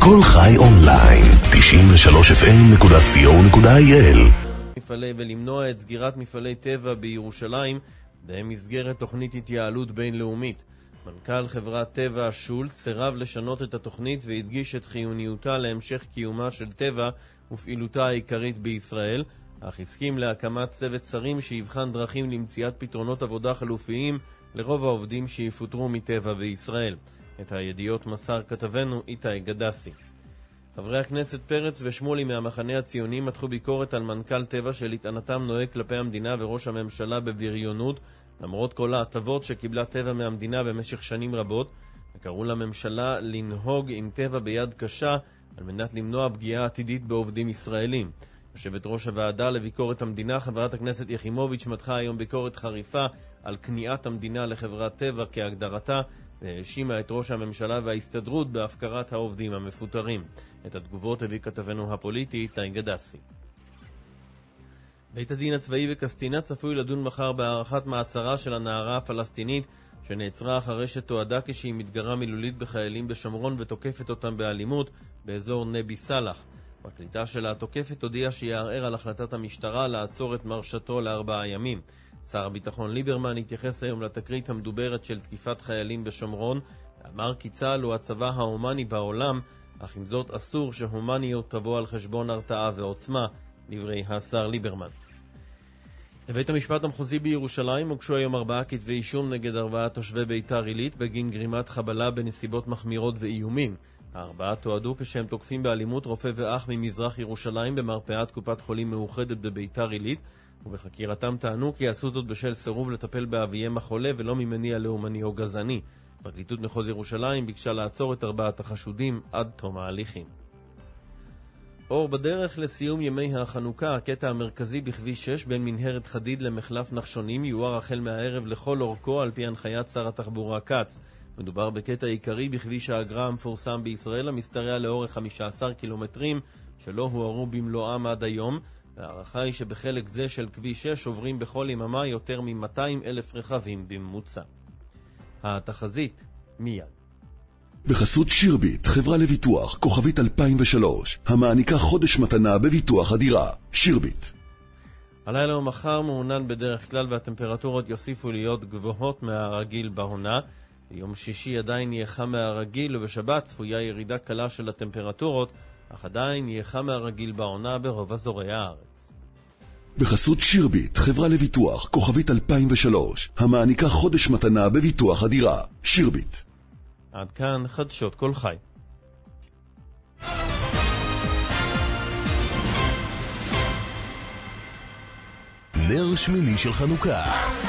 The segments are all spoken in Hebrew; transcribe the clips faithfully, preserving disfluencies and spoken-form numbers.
כל חי אונליין, תשעים ושלוש אף אם נקודה סי או נקודה איי אל. מפעלי ולמנוע את סגירת מפעלי טבע בירושלים במסגרת תוכנית התייעלות בינלאומית. מנכ"ל חברת טבע שולץ סירב לשנות את התוכנית והדגיש את חיוניותה להמשך קיומה של טבע ופעילותה העיקרית בישראל, אך הסכים להקמת צוות שרים שיבחן דרכים למציאת פתרונות עבודה חלופיים לרוב העובדים שיפוטרו מטבע בישראל. את הידיעות מסר כתבנו איתי גדסי. חברי הכנסת פרץ ושמולי מהמחנה הציוני מתחו ביקורת על מנכ"ל טבע שלטענתם נוהג כלפי המדינה וראש הממשלה בבריונות, למרות כל ההטבות שקיבלה טבע מהמדינה במשך שנים רבות, וקראו לממשלה לנהוג עם טבע ביד קשה על מנת למנוע פגיעה עתידית בעובדים ישראלים. יושבת ראש הוועדה לביקורת המדינה, חברת הכנסת יחימוביץ', מתחה היום ביקורת חריפה על כניעת המדינה לחברת טבע כהגדרתה, והאשימה את ראש הממשלה וההסתדרות בהפקרת העובדים המפוטרים. את התגובות הביא כתבנו הפוליטי איתי גדסי. בית הדין הצבאי בקסטינה צפוי לדון מחר בהארכת מעצרה של הנערה הפלסטינית שנעצרה אחרי שתועדה כשהיא מתגרה מילולית בחיילים בשומרון ותוקפת אותם באלימות באזור נבי סלח. פרקליטה של התוקפת הודיעה שיערער על החלטת המשטרה לעצור את מרשתו לארבעה ימים. שר הביטחון ליברמן התייחס היום לתקרית המדוברת של תקיפת חיילים בשומרון, ואמר כי צה"ל הוא הצבא ההומני בעולם, אך עם זאת אסור שהומניות תבוא על חשבון הרתעה ועוצמה, דברי השר ליברמן. לבית המשפט המחוזי בירושלים הוגשו היום ארבעה כתבי אישום נגד ארבעה תושבי ביתר עילית בגין גרימת חבלה בנסיבות מחמירות ואיומים. הארבעה תועדו כשהם תוקפים באלימות רופא ואח ממזרח ירושלים במרפאת קופת חולים מאוחדת בביתר עילית, ובחקירתם טענו כי עשו זאת בשל סירוב לטפל באביהם החולה ולא ממניע לאומני או גזעני. פרקליטות מחוז ירושלים ביקשה לעצור את ארבעת החשודים עד תום ההליכים. אור בדרך לסיום ימי החנוכה, הקטע המרכזי בכביש שש בין מנהרת חדיד למחלף נחשונים יואר החל מהערב לכל אורכו על פי הנחיית שר התחבורה כץ. מדובר בקטע עיקרי בכביש האגרה המפורסם בישראל המסתרע לאורך חמישה עשר קילומטרים שלא הוארו במלואם עד היום. הערכה היא שבחלק זה של כביש שש עוברים בכל יממה יותר מ-מאתיים אלף רכבים בממוצע. התחזית מיד. בחסות שירביט, חברה לביטוח, כוכבית אלפיים ושלוש, המעניקה חודש מתנה בביטוח הדירה. שירביט. הלילה ומחר מעונן בדרך כלל והטמפרטורות יוסיפו להיות גבוהות מהרגיל בעונה. ביום שישי עדיין יהיה חם מהרגיל ובשבת צפויה ירידה קלה של הטמפרטורות, אך עדיין יהיה חם מהרגיל בעונה ברוב אזורי הארץ. בחסות שירביט, חברה לביטוח, כוכבית אלפיים ושלוש, המעניקה חודש מתנה בביטוח הדירה. שירביט. עד כאן חדשות כל חי. נר שמיני של חנוכה.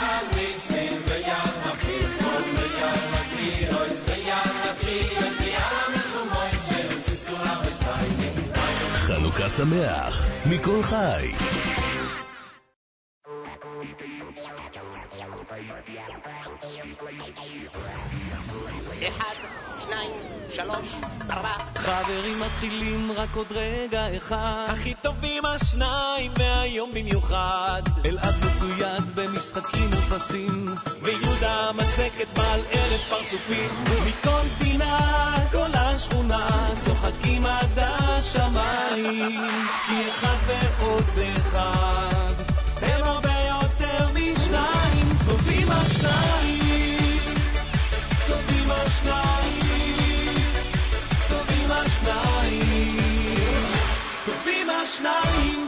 חנוכה שמח מכל חי. אחד, שניים, שלוש, ארבע. חברים מתחילים רק עוד רגע אחד, הכי טובים השניים והיום במיוחד. אלעד מצויד במשחקים ופסים, ויהודה מצקת בעל אלף פרצופים, ומכל פינה כל השכונה צוחקים עד השמיים, כי אחד ועוד אחד הם הרבה יותר משניים. טובים השניים, טובים השניים, טובים השניים, טובים השניים.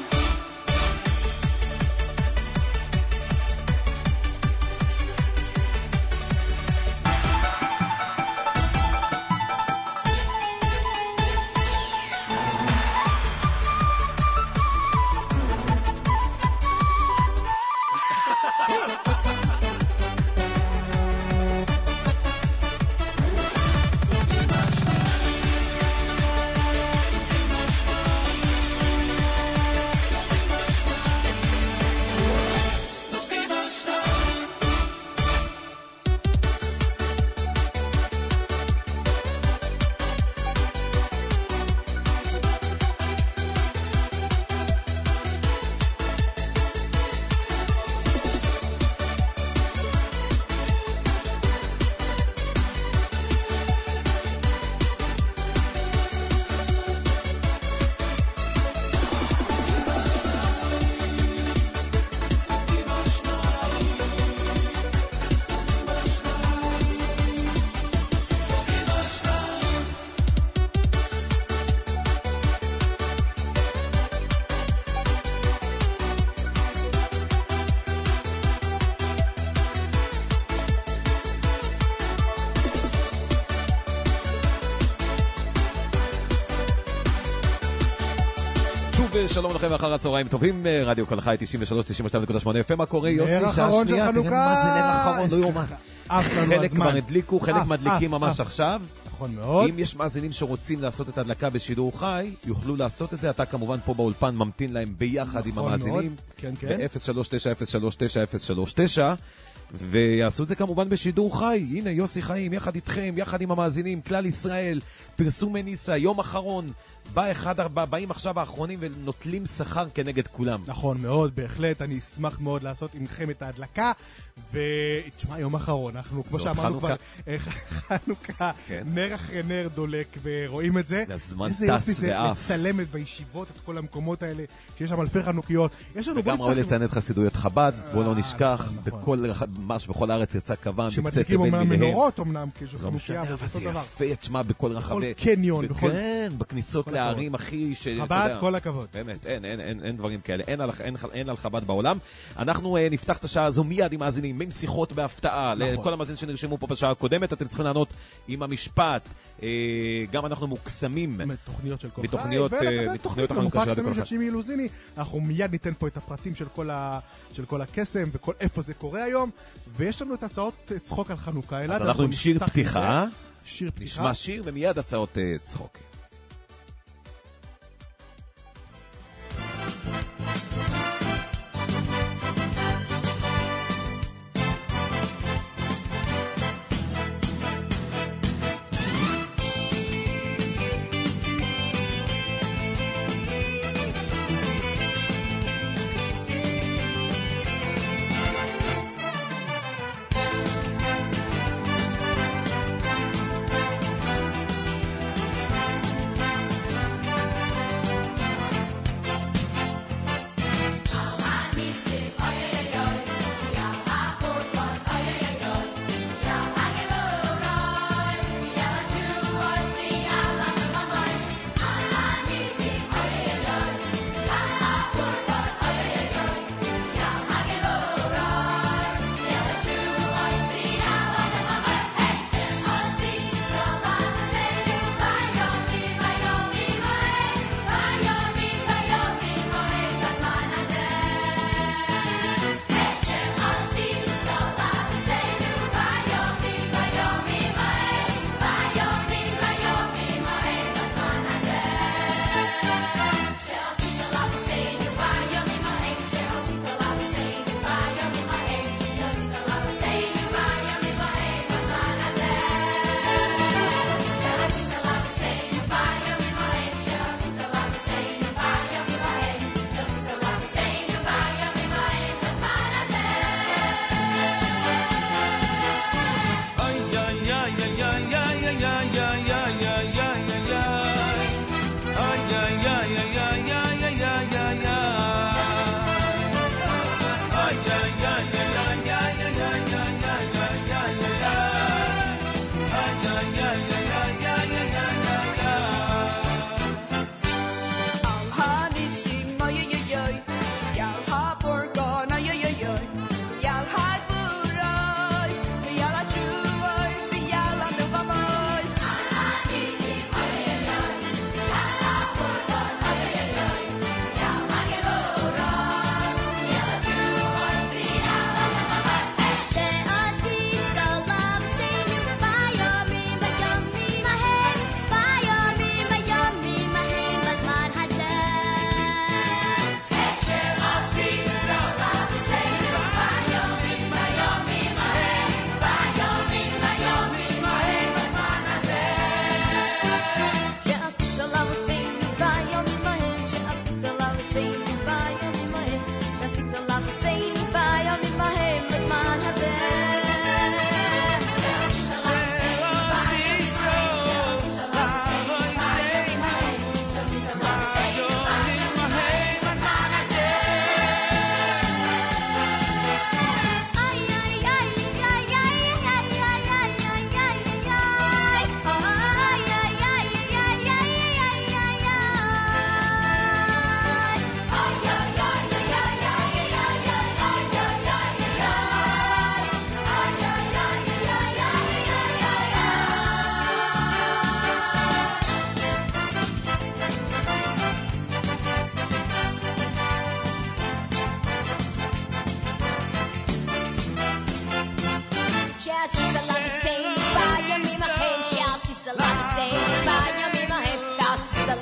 ושלום לכם אחר הצהריים טובים, רדיו כל חי תשעים ושלוש תשעים ושתיים נקודה שמונה, מה קורה יוסי? נר אחרון של חנוכה. מה זה נר אחרון? לא יומן. חלק כבר הדליקו, חלק מדליקים ממש עכשיו. נכון מאוד. אם יש מאזינים שרוצים לעשות את ההדלקה בשידור חי, יוכלו לעשות את זה. אתה כמובן פה באולפן ממתין להם ביחד עם המאזינים. כן, כן. ב-אפס שלוש תשע אפס שלוש תשע אפס שלוש תשע, ויעשו את זה כמובן בשידור חי. הנה יוסי חיים יחד איתכם, יחד עם המאזינים, כלל ישראל, פרסום מניסה, יום אחרון. בא אחד ארבע, באים עכשיו האחרונים ונוטלים שכר כנגד כולם. נכון מאוד, בהחלט, אני אשמח מאוד לעשות עמכם את ההדלקה, ותשמע, יום אחרון, אנחנו, כמו שאמרנו כבר, חנוכה, נר אחרי נר דולק, ורואים את זה. הזמן טס ואף. איזה יופי זה מצלמת בישיבות את כל המקומות האלה, שיש שם אלפי חנוכיות. וגם ראוי לציין את חסידויות חב"ד, בוא לא נשכח, ממש בכל הארץ יצא כוון, שמדליקים אומנם מנורות, אומנם, כשל חנוכיה, וזה יפה, תשמע, בכל רחבי. בכל קניון, בכל... כן, בכניסות לערים הכי ש... חב"ד, כל הכבוד. באמת, אין, אין, אין, אין דברים כאלה, אין על, אין, אין על חב"ד בעולם. אנחנו uh, נפתח את השעה הזו מיד עם מאזינים, עם שיחות בהפתעה. נכון. לכל המאזינים שנרשמו פה בשעה הקודמת, אתם צריכים לענות עם המשפט. Uh, גם אנחנו מוקסמים. מתוכניות של כל חי. מתוכניות, uh, מתוכניות החנוכה של הקסמים של שימי אילוזיני. אנחנו מיד ניתן פה את הפרטים של כל, ה... של כל הקסם וכל איפה זה קורה היום. ויש לנו את הצעות צחוק על חנוכה. אז אנחנו עם שיר פתיחה. שיר פתיחה. נשמע שיר ומיד הצעות uh, צחוק.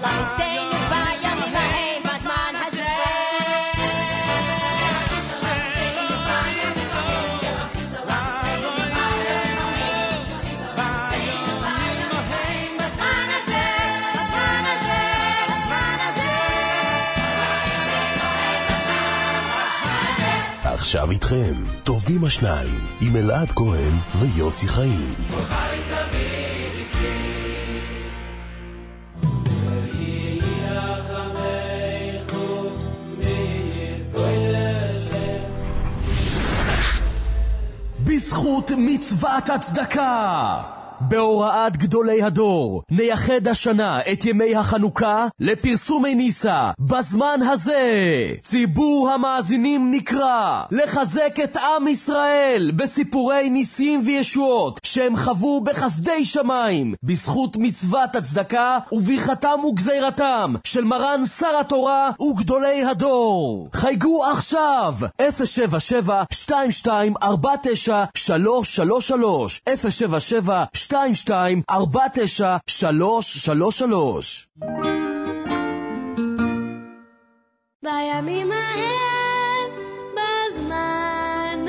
me say goodbye ימים ההם בזמן הזה עכשיו איתכם, טובים השניים, עם אלעד כהן ויוסי חיים. בזכות מצוות הצדקה, בהוראת גדולי הדור, נייחד השנה את ימי החנוכה לפרסומי ניסה. בזמן הזה ציבור המאזינים נקרא לחזק את עם ישראל בסיפורי ניסים וישועות שהם חוו בחסדי שמיים בזכות מצוות הצדקה וברכתם וגזירתם של מרן שר התורה וגדולי הדור. חייגו עכשיו אפס שבע שבע שתיים שתיים ארבע תשע שלוש שלוש שלוש אפס שבע שבע שתיים שתיים ארבע תשע שלוש שלוש שלוש. בימים ההם בזמן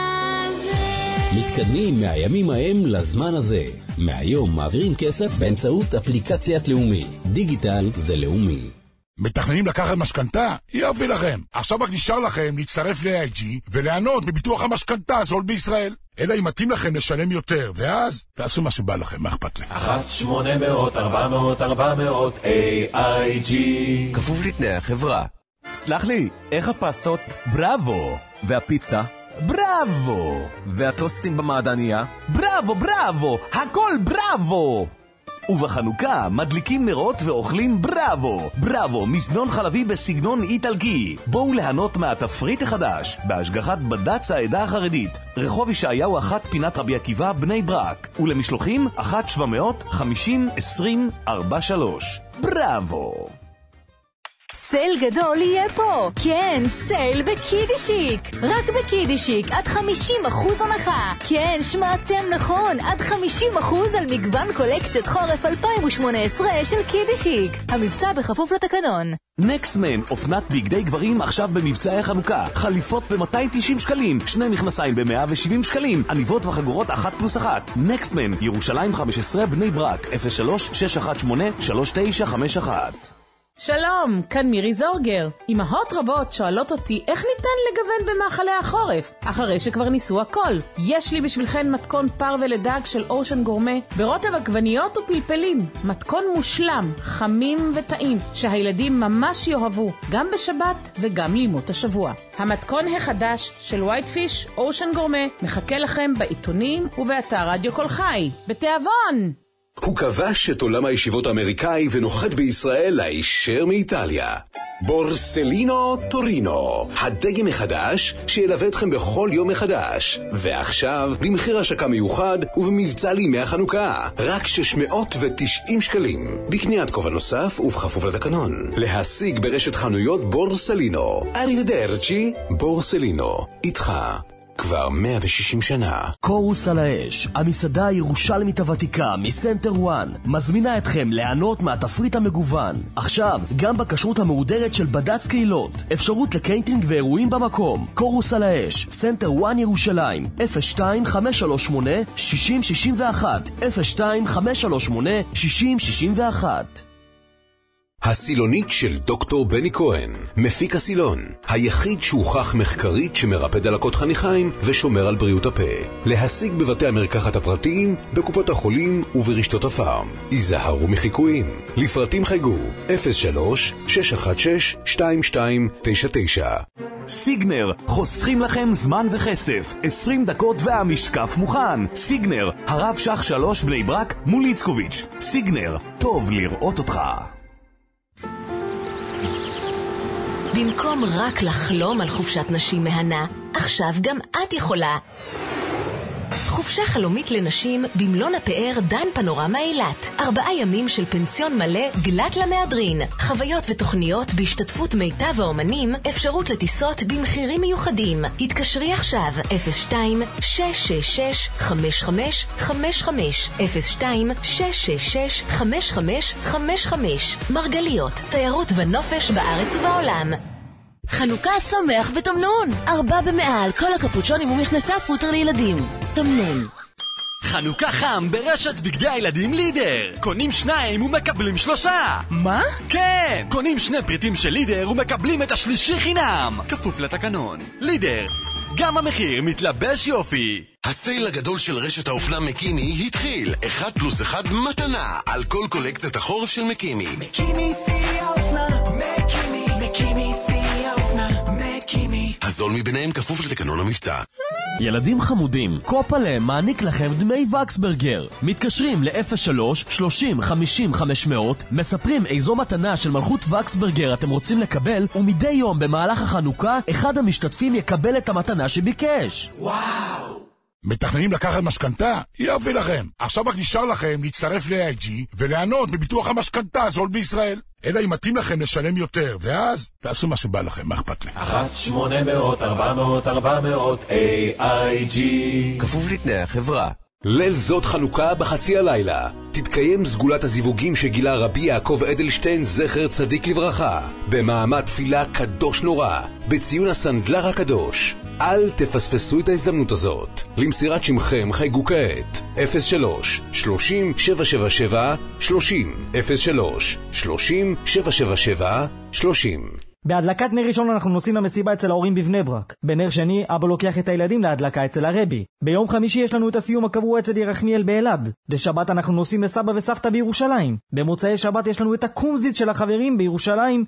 הזה מתקדמים מהימים ההם לזמן הזה. מהיום מעבירים כסף באמצעות אפליקציית לאומי. דיגיטל זה לאומי. מתכננים לקחת משכנתה? יופי לכם. עכשיו רק נשאר לכם להצטרף ל-איי ג'י וליהנות מביטוח המשכנתה הזול בישראל. אלא אם מתאים לכם לשלם יותר, ואז תעשו מה שבא לכם, מה אכפת לכם? אחת שמונה מאות ארבע מאות ארבע מאות איי איי ג'י כפוף לתנאי החברה. סלח לי, איך הפסטות? בראבו. והפיצה? בראבו. והטוסטים במעדניה? בראבו, בראבו, הכל בראבו. ובחנוכה מדליקים נרות ואוכלים בראבו. בראבו, מזנון חלבי בסגנון איטלקי. בואו ליהנות מהתפריט החדש בהשגחת בד"ץ העדה החרדית. רחוב ישעיהו אחת פינת רבי עקיבא בני ברק. ולמשלוחים אחת שבע מאות חמישים עשרים ארבע שלוש. בראבו. סייל גדול יהיה פה. כן, סייל בקידישיק. רק בקידישיק עד חמישים אחוז הנחה. כן, שמעתם נכון, עד חמישים אחוז על מגוון קולקציית חורף אלפיים שמונה עשרה של קידישיק. המבצע בכפוף לתקנון. נקסמן, אופנת בגדי גברים עכשיו במבצעי חנוכה. חליפות ב-מאתיים ותשעים שקלים, שני מכנסיים ב-מאה ושבעים שקלים, עניבות וחגורות אחת פלוס אחת. נקסמן, ירושלים חמש עשרה בני ברק, אפס שלוש שש אחת שמונה שלוש תשע חמש אחת. שלום, כאן מירי זורגר. אמהות רבות שואלות אותי איך ניתן לגוון במאכלי החורף, אחרי שכבר ניסו הכל. יש לי בשבילכן מתכון פר ולדג של אושן גורמה, ברוטב עגבניות ופלפלים. מתכון מושלם, חמים וטעים, שהילדים ממש יאהבו, גם בשבת וגם לימות השבוע. המתכון החדש של ווייט פיש, אושן גורמה, מחכה לכם בעיתונים ובאתר רדיו כל חי. בתיאבון! הוא כבש את עולם הישיבות האמריקאי ונוחת בישראל הישר מאיטליה. בורסלינו טורינו, הדגם החדש שילווה אתכם בכל יום מחדש. ועכשיו במחיר השקה מיוחד ובמבצע לימי החנוכה, רק שש מאות ותשעים שקלים. בקניית כובע נוסף ובכפוף לתקנון. להשיג ברשת חנויות בורסלינו. אריבדרצ'י, בורסלינו, איתך כבר מאה ושישים שנה. קורוס על האש, המסעדה הירושלמית הוותיקה מסנטר וואן, מזמינה אתכם ליהנות מהתפריט המגוון. עכשיו, גם בכשרות המהודרת של בד"ץ קהילות. אפשרות לקייטרינג ואירועים במקום. קורוס על האש, סנטר וואן ירושלים, אפס שתיים חמש שלוש שמונה שש אפס שש אחת, אפס שתיים חמש שלוש שמונה שש אפס שש אחת. הסילונית של דוקטור בני כהן, מפיק הסילון, היחיד שהוכח מחקרית שמרפא דלקות חניכיים ושומר על בריאות הפה. להשיג בבתי המרקחת הפרטיים, בקופות החולים וברשתות הפארם. היזהרו מחיקויים. לפרטים חייגו אפס שלוש שש אחת שש שתיים שתיים תשע תשע. סיגנר, חוסכים לכם זמן וכסף. עשרים דקות והמשקף מוכן. סיגנר, הרב שח שלוש בני ברק מול איצקוביץ'. סיגנר, טוב לראות אותך. במקום רק לחלום על חופשת נשים מהנה, עכשיו גם את יכולה. חופשת חופשה חלומית לנשים במלון הפאר דן פנורמה אילת. ארבעה ימים של פנסיון מלא גלת למהדרין. חוויות ותוכניות בהשתתפות מיטב האומנים, אפשרות לטיסות במחירים מיוחדים. התקשרי עכשיו אפס שתיים שש שש שש חמש חמש חמש חמש אפס שתיים שש שש שש חמש חמש חמש חמש. מרגליות, תיירות ונופש בארץ ובעולם. חנוכה שמח בתמנון. ארבע במעל, כל הקפוצ'ונים ומכנסי הפוטר לילדים. תמנון. חנוכה חם ברשת בגדי הילדים לידר. קונים שניים ומקבלים שלושה. מה? כן! קונים שני פריטים של לידר ומקבלים את השלישי חינם. כפוף לתקנון. לידר. גם המחיר מתלבש יופי. הסייל הגדול של רשת האופנה מקימי התחיל. אחד פלוס אחד מתנה על כל קולקציית החורף של מקימי. מקימי שיא האופנה, מקימי, מקימי שיא האופנה, מקימי. הזול מביניהם כפוף לתקנון המבצע. ילדים חמודים, קופלה מעניק לכם דמי וקסברגר. מתקשרים ל-אפס שלוש שלושים חמישים חמש מאות, מספרים איזו מתנה של מלכות וקסברגר אתם רוצים לקבל, ומדי יום במהלך החנוכה אחד המשתתפים יקבל את המתנה שביקש. וואו! מתכננים לקחת משכנתה? יופי לכם. עכשיו רק נשאר לכם להצטרף ל-איי איי ג'י וליהנות בביטוח המשכנתה הזול בישראל. אלא אם מתאים לכם לשלם יותר, ואז תעשו מה שבא לכם, מה אכפת לי? אחת שמונה מאות ארבע מאות ארבע מאות איי איי ג'י כפוף לתנאי החברה. ליל זאת חנוכה בחצי הלילה תתקיים סגולת הזיווגים שגילה רבי יעקב אדלשטיין זכר צדיק לברכה במעמד תפילה קדוש נורא בציון הסנדלר הקדוש. אל תפספסו את ההזדמנות הזאת. למסירת שמכם חייגו כעת אפס שלוש שלושים שבע שבע שבע שלושים אפס שלוש שלושים שבע שבע שבע שלושים. בהדלקת נר ראשון אנחנו נוסעים למסיבה אצל ההורים בבני ברק. בנר שני אבא לוקח את הילדים להדלקה אצל הרבי. ביום חמישי יש לנו את הסיום הקבוע אצל ירחמיאל באלעד. בשבת אנחנו נוסעים לסבא וסבתא בירושלים. במוצאי שבת יש לנו את הקומזית של החברים בירושלים.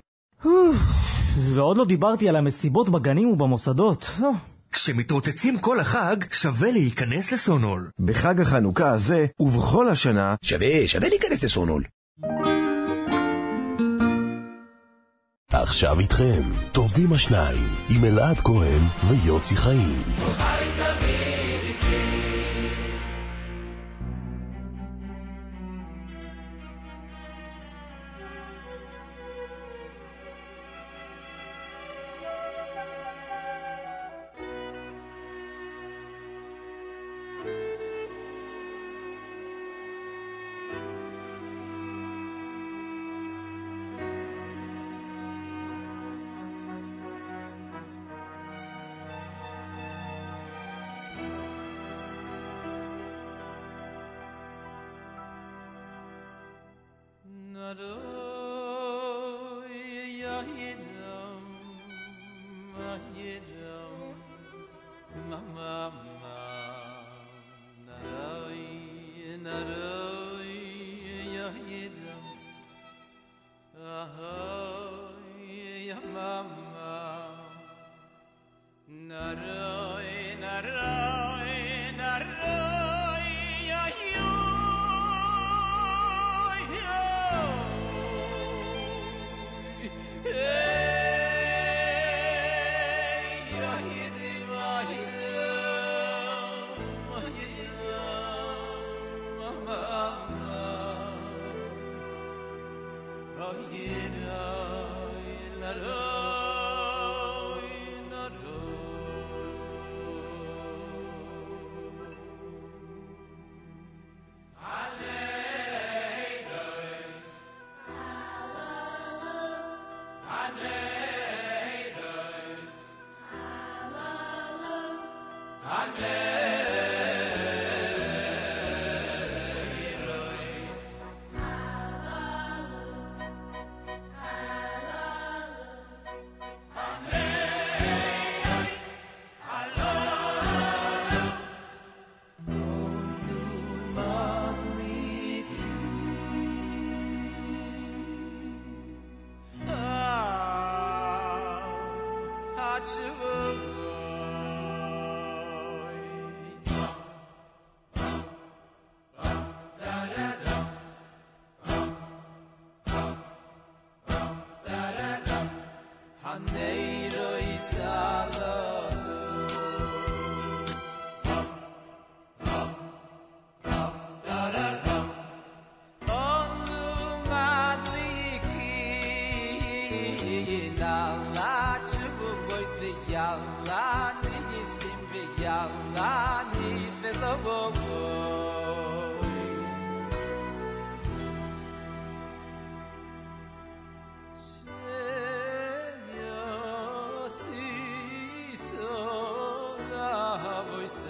ועוד לא דיברתי על המסיבות בגנים ובמוסדות. כשמתרוצצים כל החג, שווה להיכנס לסונול. בחג החנוכה הזה ובכל השנה שווה, שווה להיכנס לסונול. עכשיו איתכם, טובים השניים, עם אלעד כהן ויוסי חיים. Yalla chubu boys ve yalla nisim ve yalla ni felovo Sheyo si so la voice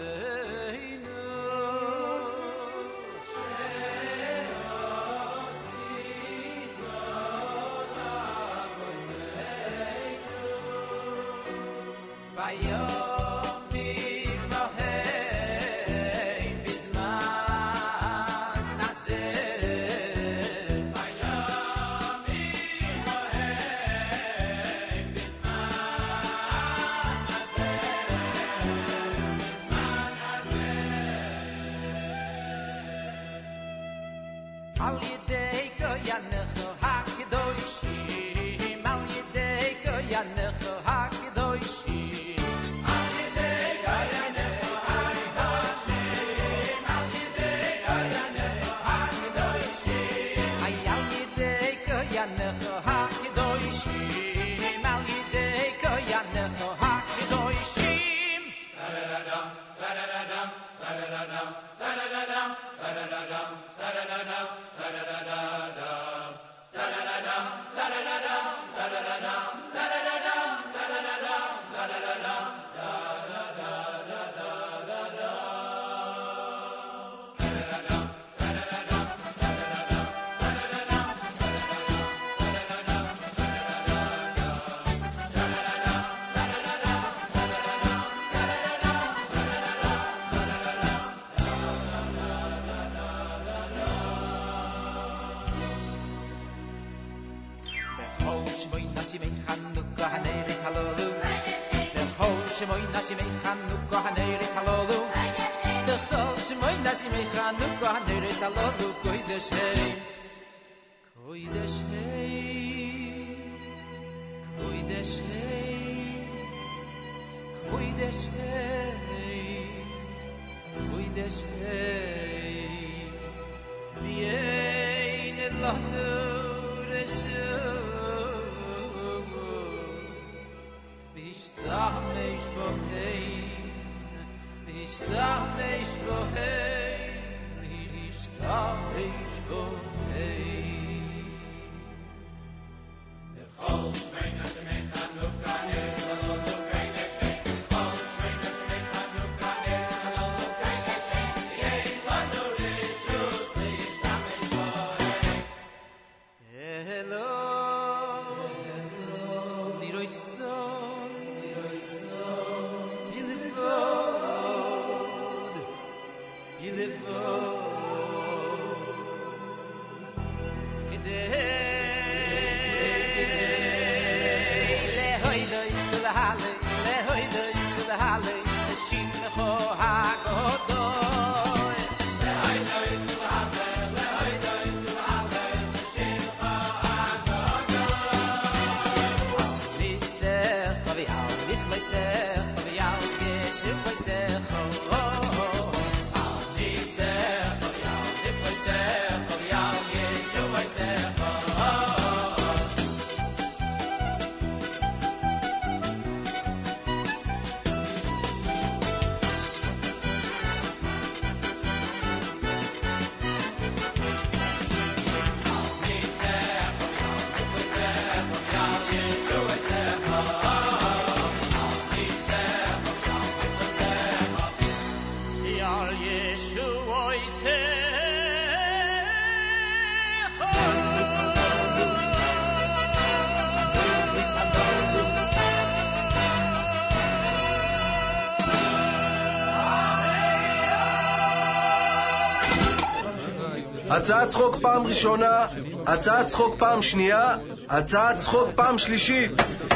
הצעת צחוק פעם ראשונה, הצעת צחוק פעם שנייה, הצעת צחוק פעם שלישית.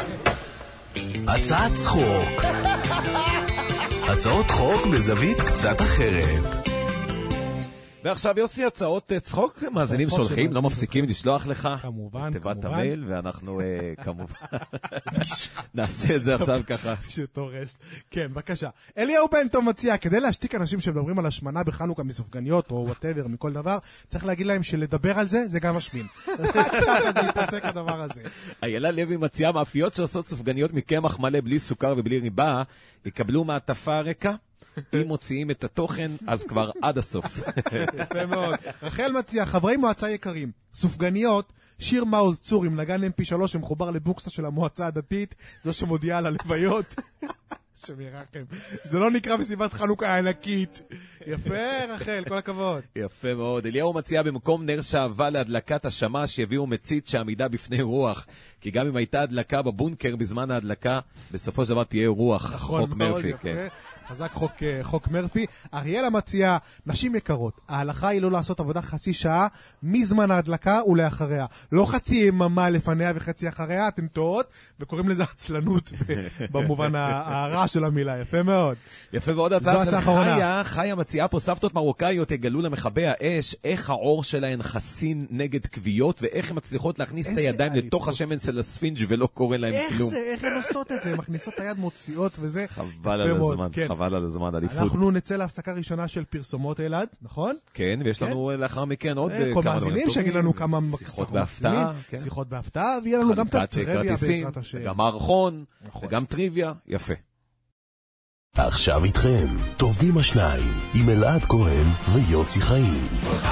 הצעת צחוק. הצעות חוק בזווית קצת אחרת. ועכשיו יוסי, הצעות צחוק, מאזינים שולחים, לא מפסיקים לשלוח לך. כמובן, תיבת המייל, ואנחנו כמובן נעשה את זה עכשיו ככה. שתורס. כן, בבקשה. אליהו בן טוב מציע, כדי להשתיק אנשים שמדברים על השמנה בחנוכה מסופגניות או whatever, מכל דבר, צריך להגיד להם שלדבר על זה, זה גם משמין. רק ככה זה יתעסק הדבר הזה. איילה לוי מציעה, מאפיות שעושות סופגניות מקמח מלא בלי סוכר ובלי ריבה, יקבלו מעטפה ריקה. אם מוציאים את התוכן, אז כבר עד הסוף. יפה מאוד. רחל מציע, חברי מועצה יקרים, סופגניות, שיר מעוז צור עם נגן אם פי שלוש שמחובר לבוקסה של המועצה הדתית, זו שמודיעה על הלוויות. שמרחם. זה לא נקרא מסיבת חנוכה הענקית. יפה, רחל, כל הכבוד. יפה מאוד. אליהו מציע במקום נר שעבה להדלקת השמש, שיביאו מצית שעמידה בפני רוח. כי גם אם הייתה הדלקה בבונקר בזמן ההדלקה, בסופו של דבר תהיה רוח. נכון, חוק מרפי, כן. חזק חוק, חוק מרפי. אריאלה מציעה, נשים יקרות, ההלכה היא לא לעשות עבודה חצי שעה מזמן ההדלקה ולאחריה. לא חצי יממה לפניה וחצי אחריה, אתם טועות, וקוראים לזה עצלנות במובן הרע של המילה. יפה מאוד. יפה מאוד. הצעה של חיה, חיה מציעה פה, סבתות מרוקאיות יגלו למחבי האש איך העור שלהן חסין נגד כוויות, ואיך הן מצליחות להכניס את הידיים לתוך השמן של הספינג' ולא קורה להם כלום. איך זה, איך הן עושות את זה? הן מכניסות את היד, מוציאות וזה. חבל על הזמן, חבל על הזמן, אליפות. אנחנו נצא להפסקה ראשונה של פרסומות אלעד, נכון? כן, ויש לנו לאחר מכן עוד כמה מאזינים שיגיד לנו כמה שיחות בהפתעה, שיחות בהפתעה, ויהיה לנו גם את הטריוויה בעזרת השם. גם מערכון, וגם טריוויה, יפה. עכשיו איתכם, טובים השניים, עם אלעד כהן ויוסי חיים.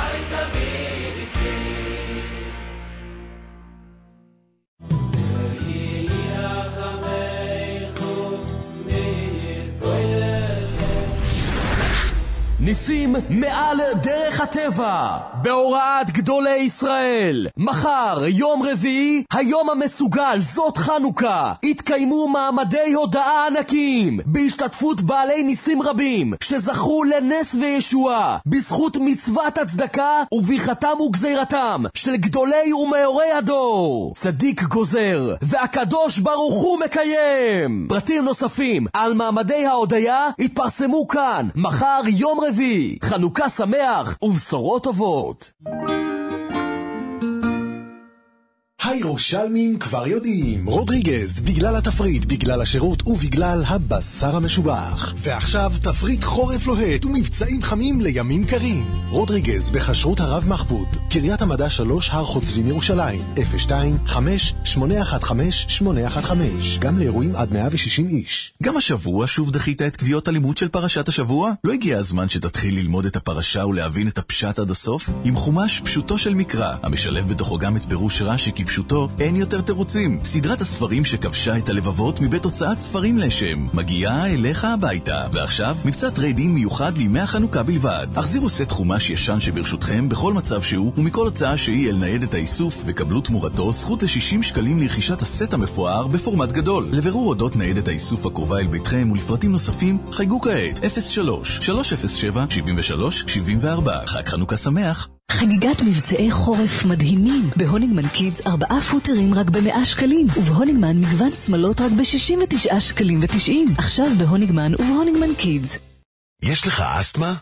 ניסים מעל דרך הטבע, בהוראת גדולי ישראל. מחר, יום רביעי, היום המסוגל, זאת חנוכה. התקיימו מעמדי הודעה ענקים, בהשתתפות בעלי ניסים רבים, שזכו לנס וישועה, בזכות מצוות הצדקה וביחתם וגזירתם, של גדולי ומאורי הדור. צדיק גוזר, והקדוש ברוך הוא מקיים. פרטים נוספים על מעמדי ההודעה התפרסמו כאן, מחר יום רביעי. חנוכה שמח ובשורות טובות. הירושלמים כבר יודעים, רודריגז, בגלל התפריט, בגלל השירות ובגלל הבשר המשובח. ועכשיו תפריט חורף לוהט ומבצעים חמים לימים קרים. רודריגז בחשרות הרב מחבוד, קריית המדע שלוש, הר חוצבים ירושלים, אפס שתיים חמש שמונה אחת חמש שמונה אחת חמש, גם לאירועים עד מאה ושישים איש. גם השבוע שוב דחית את קביעות הלימוד של פרשת השבוע? לא הגיע הזמן שתתחיל ללמוד את הפרשה ולהבין את הפשט עד הסוף? עם חומש פשוטו של מקרא, המשלב בתוכו גם את פירוש רש"י כפשוטו, אין יותר תירוצים. סדרת הספרים שכבשה את הלבבות מבית הוצאת ספרים לשם מגיעה אליך הביתה. ועכשיו מבצע טריידין מיוחד לימי החנוכה בלבד. החזירו סט חומש ישן שברשותכם בכל מצב שהוא ומכל הוצאה שהיא אל ניידת האיסוף, וקבלו תמורתו זכות ל-שישים שקלים לרכישת הסט המפואר בפורמט גדול. לבירור אודות ניידת האיסוף הקרובה אל ביתכם ולפרטים נוספים חייגו כעת אפס שלוש שלוש אפס שבע שבעים ושלוש שבעים וארבע. חג חנוכה שמח. חגיגת מבצעי חורף מדהימים. בהונינגמן קידס ארבעה פוטרים רק במאה שקלים, ובהונינגמן מגוון שמלות רק ב-שישים ותשעה שקלים ותשעים. עכשיו בהונינגמן ובהונינגמן קידס. יש לך אסתמה?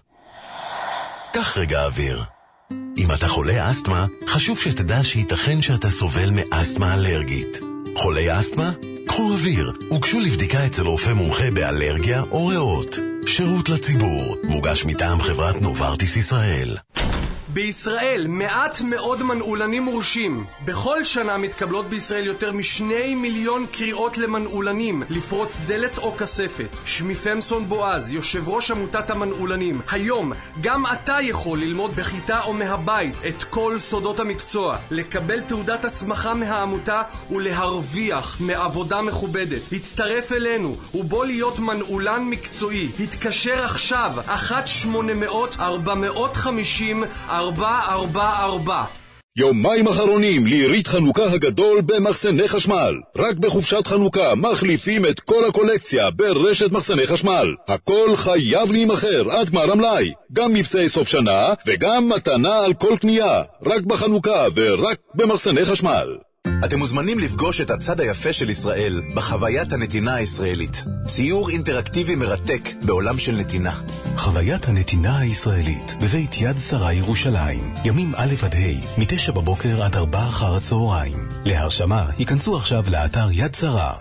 קח רגע אוויר. אם אתה חולה אסתמה, חשוב שתדע שייתכן שאתה סובל מאסתמה אלרגית. חולי אסתמה? קחו אוויר. הוגשו לבדיקה אצל רופא מומחה באלרגיה או ריאות. שירות לציבור. מוגש מטעם חברת נוברטיס ישראל. בישראל מעט מאוד מנעולנים מורשים. בכל שנה מתקבלות בישראל יותר משני מיליון קריאות למנעולנים לפרוץ דלת או כספת. שמי פמסון בועז, יושב ראש עמותת המנעולנים. היום גם אתה יכול ללמוד בכיתה או מהבית את כל סודות המקצוע, לקבל תעודת הסמכה מהעמותה ולהרוויח מעבודה מכובדת. הצטרף אלינו ובוא להיות מנעולן מקצועי. התקשר עכשיו אחת שמונה מאות ארבע מאות חמישים ארבע ארבע ארבע. יומיים אחרונים לירית חנוכה הגדול במחסני חשמל. רק בחופשת חנוכה מחליפים את כל הקולקציה ברשת מחסני חשמל. הכל חייב להימחר עד גמר המלאי. גם מבצעי סוף שנה וגם מתנה על כל קנייה. רק בחנוכה ורק במחסני חשמל. אתם מוזמנים לפגוש את הצד היפה של ישראל בחוויית הנתינה הישראלית. ציור אינטראקטיבי מרתק בעולם של נתינה. חוויית הנתינה הישראלית בבית יד שרה ירושלים. ימים א' עד ה', מתשע בבוקר עד ארבע אחר הצהריים. להרשמה, היכנסו עכשיו לאתר יד שרה.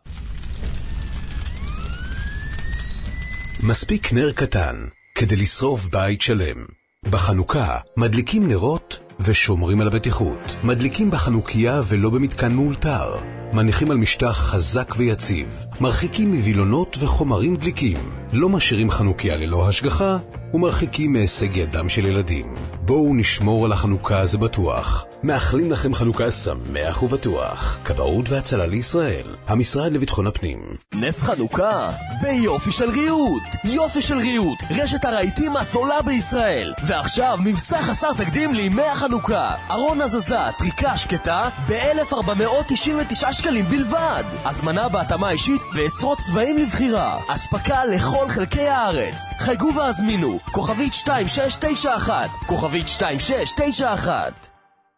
מספיק נר קטן כדי לשרוף בית שלם. בחנוכה מדליקים נרות ושומרים על הבטיחות. מדליקים בחנוכיה ולא במתקן מאולתר. מניחים על משטח חזק ויציב. מרחיקים מבילונות וחומרים דליקים. לא משאירים חנוכיה ללא השגחה ומרחיקים מהישג ידם של ילדים. בואו נשמור על החנוכה הזה בטוח. מאחלים לכם חנוכה שמח ובטוח. כבאות והצלה לישראל, המשרד לביטחון הפנים. נס חנוכה ביופי של ריהוט. יופי של ריהוט, רשת הרהיטים הזולה בישראל. ועכשיו מבצע חסר תקדים לימי החנוכה. ארון הזזה, טריקה שקטה ב-אלף ארבע מאות תשעים ותשעה שקלים בלבד. הזמנה בהתאמה אישית ועשרות צבעים לבחירה. אספקה לכל חלקי הארץ. חייגו והזמינו כוכבית שתיים שש תשע אחת, כוכבית שתיים שש תשע אחת.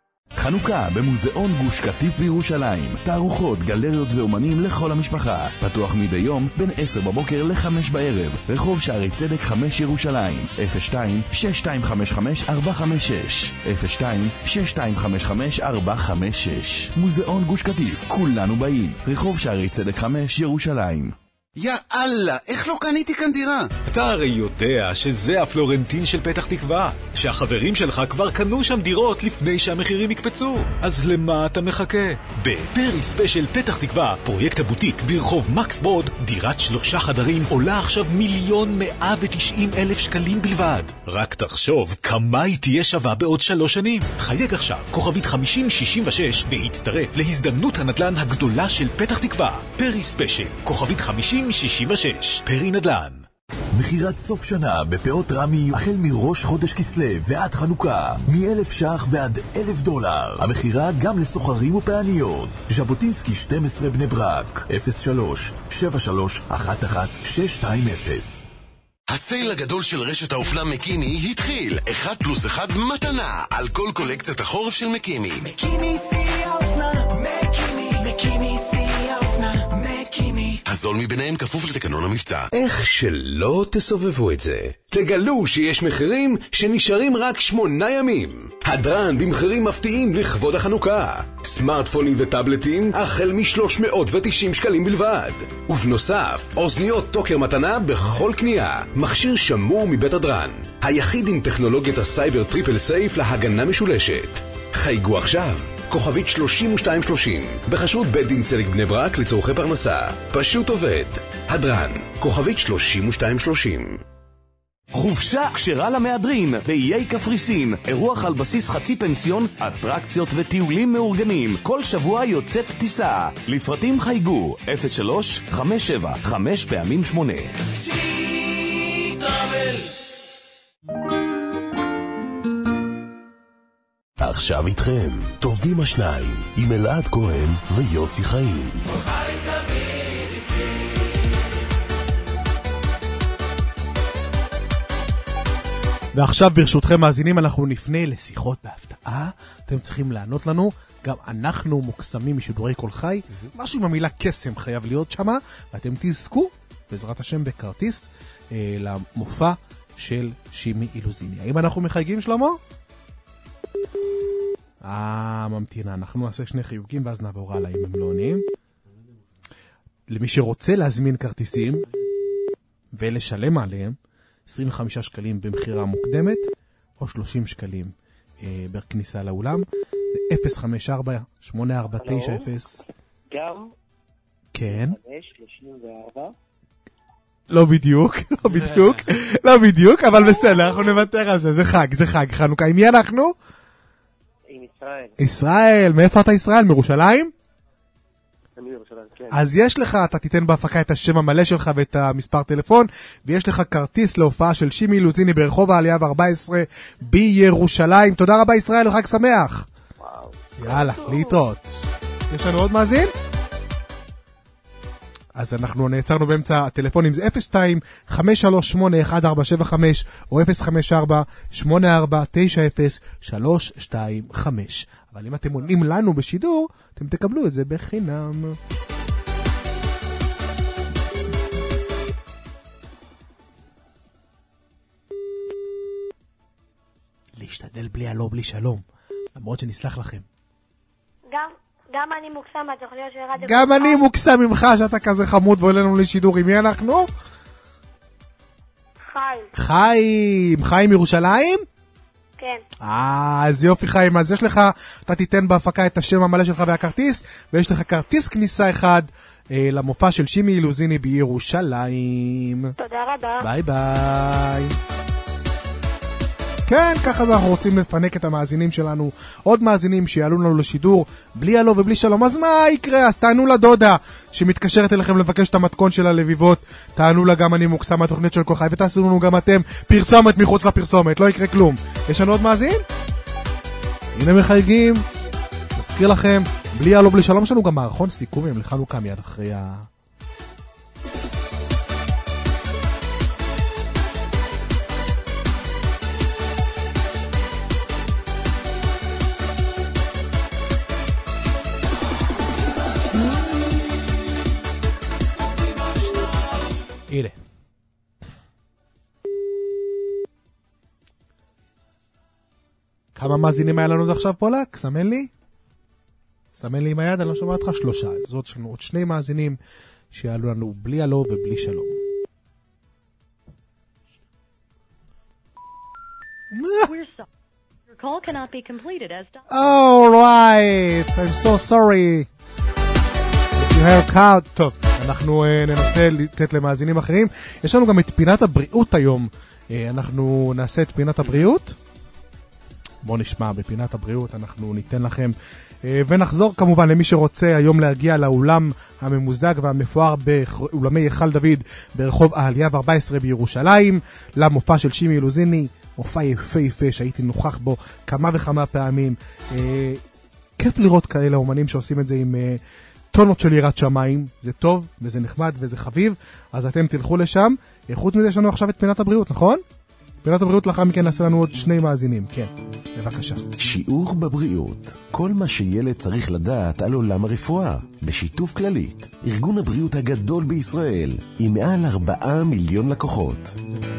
חנוכה במוזיאון גוש קטיף בירושלים. תערוכות, גלריות ואומנים לכל המשפחה. פתוח מדי יום בין עשר בבוקר לחמש בערב. רחוב שערי צדק חמש ירושלים. אפס שתיים שש שתיים חמש חמש ארבע חמש שש, אפס שתיים שש שתיים חמש חמש ארבע חמש שש. מוזיאון גוש קטיף, כולנו באים. רחוב שערי צדק חמש ירושלים. יא אללה, איך לא קניתי כאן דירה? אתה הרי יודע שזה הפלורנטין של פתח תקווה, שהחברים שלך כבר קנו שם דירות לפני שהמחירים יקפצו. אז למה אתה מחכה? בפרי ספיישל פתח תקווה, פרויקט הבוטיק ברחוב מקס בוד, דירת שלושה חדרים עולה עכשיו מיליון מאה ותשעים אלף שקלים בלבד. רק תחשוב כמה היא תהיה שווה בעוד שלוש שנים. חייג עכשיו, כוכבית חמישים שישים ושש, והצטרף להזדמנות הנדל"ן הגדולה של פתח תקווה. פרי ספיישל, כוכבית חמישים שישים ושש, פרי נדל"ן. מחירת סוף שנה בפאות רמי החל מראש חודש כסלו ועד חנוכה, מ-אלף שח ועד אלף דולר. המחירה גם לסוחרים ופעניות. ז'בוטינסקי שתים עשרה בני ברק, אפס שלוש שבע שלוש אחת אחת שש שתיים אפס. הסייל הגדול של רשת האופנה מקימי התחיל. אחד פלוס אחד מתנה על כל קולקציית החורף של מקימי. מקימי שיא האופנה, מקימי, מקימי שיא האופנה, מקימי. הזול מביניהם כפוף לתקנון המבצע. איך שלא תסובבו את זה, תגלו שיש מחירים שנשארים רק שמונה ימים. הדרן במחירים מפתיעים לכבוד החנוכה. סמארטפונים וטאבלטים החל מ-שלוש מאות ותשעים שקלים בלבד. ובנוסף, אוזניות טוקר מתנה בכל קנייה. מכשיר שמור מבית הדרן, היחיד עם טכנולוגיית הסייבר טריפל סייף להגנה משולשת. חייגו עכשיו, כוכבית שלושים ושתיים שלושים, בחסות בית דין צדק בני ברק לצורכי פרנסה. פשוט עובד. הדרן, כוכבית שלושים ושתיים שלושים. חופשה כשרה למהדרין באיי קפריסין, אירוח על בסיס חצי פנסיון, אטרקציות וטיולים מאורגנים. כל שבוע יוצאת טיסה. לפרטים חייגו אפס שלוש חמש שבע חמש פעמים שמונה. עכשיו איתכם טובים השניים עם אלעד כהן ויוסי חיים. ועכשיו ברשותכם מאזינים אנחנו נפנה לשיחות בהפתעה. אתם צריכים לענות לנו. גם אנחנו מוקסמים משידורי כל חי. משהו עם המילה קסם חייב להיות שמה, ואתם תזכו בעזרת השם בכרטיס אה, למופע של שימי אילוזיני. האם אנחנו מחייגים שלמה? אה, ממתינה. אנחנו נעשה שני חיוקים ואז נעבור הלאה אם הם לא עונים. למי שרוצה להזמין כרטיסים ולשלם עליהם, עשרים וחמישה שקלים במחירה מוקדמת, או שלושים שקלים אה, בכניסה לאולם. אפס חמש ארבע שמונה ארבע תשע אפס. גם? כן. שלושים וארבע. לא בדיוק, לא בדיוק, לא בדיוק, אבל בסדר, אנחנו נוותר על זה, זה חג, זה חג, חנוכה. עם מי אנחנו? עם ישראל. ישראל, מאיפה אתה ישראל? מירושלים? אני מירושלים, כן. אז יש לך, אתה תיתן בהפקה את השם המלא שלך ואת המספר טלפון, ויש לך כרטיס להופעה של שימי אילוזיני ברחוב העלייה ב-ארבע עשרה בירושלים. תודה רבה ישראל, חג שמח. וואו. יאללה, להתראות. יש לנו עוד מאזין? אז אנחנו נעצרנו באמצע הטלפונים, זה אפס שתיים חמש שלוש שמונה אחת ארבע שבע חמש או אפס חמש ארבע שמונה ארבע תשע אפס שלוש שתיים חמש. אבל אם אתם עונים לנו בשידור, אתם תקבלו את זה בחינם. להשתדל בלי הלא בלי שלום, למרות שנסלח לכם. גם, גם אני מוקסם מהתוכניות של רדיו... גם אני מוקסם ממך שאתה כזה חמוד ועולה לנו לשידור. עם מי אנחנו? חיים. חיים. חיים ירושלים? כן. אה, אז יופי חיים, אז יש לך, אתה תיתן בהפקה את השם המלא שלך והכרטיס, ויש לך כרטיס כניסה אחד אה, למופע של שימי אילוזיני בירושלים. תודה רבה. ביי ביי. כן, ככה זה אנחנו רוצים לפנק את המאזינים שלנו, עוד מאזינים שיעלו לנו לשידור בלי הלא ובלי שלום. אז מה יקרה? אז תענו לדודה שמתקשרת אליכם לבקש את המתכון של הלביבות, תענו לה גם אני מוקסם מהתוכנית של כל חי, ותעשו לנו גם אתם פרסומת מחוץ לפרסומת, לא יקרה כלום. יש לנו עוד מאזין? הנה מחייגים. נזכיר לכם, בלי הלא בלי שלום, יש לנו גם מערכון סיכומים לחנוכה מיד אחרי ה... הנה. כמה מאזינים היה לנו עכשיו פולק? סמן לי? סמן לי עם היד, אני לא שומע אותך. שלושה. זאת שלנו עוד שני מאזינים שיעלו לנו בלי הלא ובלי שלום. Your call cannot be completed as done. All right. I'm so sorry. If you have card. טוב. אנחנו uh, ננסה לתת למאזינים אחרים. יש לנו גם את פינת הבריאות היום. Uh, אנחנו נעשה את פינת הבריאות. בואו נשמע בפינת הבריאות. אנחנו ניתן לכם. Uh, ונחזור כמובן למי שרוצה היום להגיע לאולם הממוזג והמפואר באולמי יחל דוד ברחוב אהליאב ארבע עשרה בירושלים. למופע של שימי אילוזיני. מופע יפה יפה שהייתי נוכח בו כמה וכמה פעמים. Uh, כיף לראות כאלה אומנים שעושים את זה עם... Uh, טונות של יראת שמיים, זה טוב וזה נחמד וזה חביב, אז אתם תלכו לשם. חוץ מזה יש לנו עכשיו את פינת הבריאות, נכון? פינת הבריאות לאחר מכן נעשה לנו עוד שני מאזינים, כן, בבקשה. שיעור בבריאות, כל מה שילד צריך לדעת על עולם הרפואה, בשיתוף כללית, ארגון הבריאות הגדול בישראל, עם מעל ארבעה מיליון לקוחות.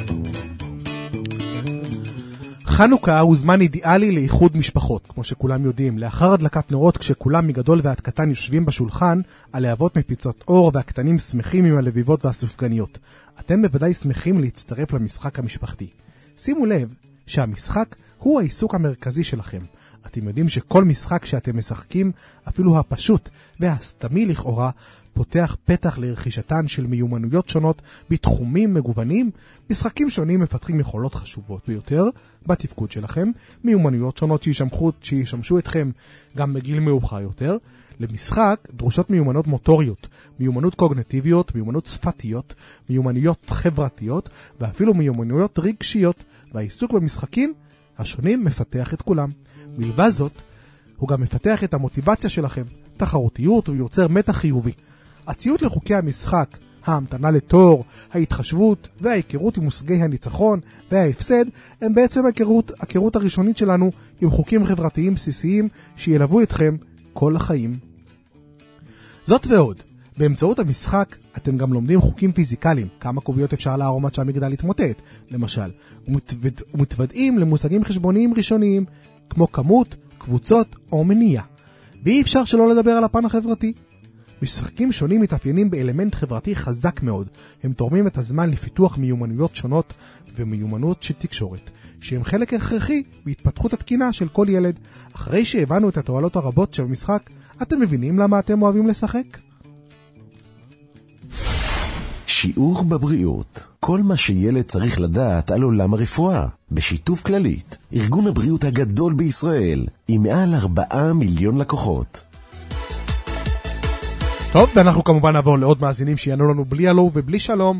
חנוכה הוא זמן אידיאלי לאיחוד משפחות, כמו שכולם יודעים. לאחר הדלקת נרות, כשכולם מגדול ועד קטן יושבים בשולחן, הלהבות מפיצות אור והקטנים שמחים עם הלביבות והסופגניות. אתם בוודאי שמחים להצטרף למשחק המשפחתי. שימו לב שהמשחק הוא העיסוק המרכזי שלכם. אתם יודעים שכל משחק שאתם משחקים, אפילו הפשוט והסתמי לכאורה, פותח פתח לרכישתן של מיומנויות שונות בתחומים מגוונים. משחקים שונים מפתחים יכולות חשובות ביותר בתפקוד שלכם, מיומנויות שונות שישמשו, שישמשו אתכם גם בגיל מאוחר יותר. למשחק דרושות מיומנות מוטוריות, מיומנות קוגניטיביות, מיומנות שפתיות, מיומנויות חברתיות ואפילו מיומנויות רגשיות, והעיסוק במשחקים השונים מפתח את כולם. מלבד זאת, הוא גם מפתח את המוטיבציה שלכם, תחרותיות, ויוצר מתח חיובי. הציות לחוקי המשחק, ההמתנה לתור, ההתחשבות וההיכרות עם מושגי הניצחון וההפסד הם בעצם הכירות, הכירות הראשונית שלנו עם חוקים חברתיים בסיסיים שילוו אתכם כל החיים. זאת ועוד, באמצעות המשחק אתם גם לומדים חוקים פיזיקליים, כמה קוביות אפשר להרום עד שהמגדל יתמוטט, למשל, ומתווד, ומתוודעים למושגים חשבוניים ראשוניים, כמו כמות, קבוצות או מניע. ואי אפשר שלא לדבר על הפן החברתי. משחקים שונים מתאפיינים באלמנט חברתי חזק מאוד. הם תורמים את הזמן לפיתוח מיומנויות שונות ומיומנות של תקשורת, שהם חלק הכרחי בהתפתחות התקינה של כל ילד. אחרי שהבנו את התועלות הרבות של המשחק, אתם מבינים למה אתם אוהבים לשחק? שיעור בבריאות, כל מה שילד צריך לדעת על עולם הרפואה, בשיתוף כללית, ארגון הבריאות הגדול בישראל, עם מעל ארבעה מיליון לקוחות. טוב, ואנחנו כמובן נעבור לעוד מאזינים שיענו לנו בלי הלו ובלי שלום.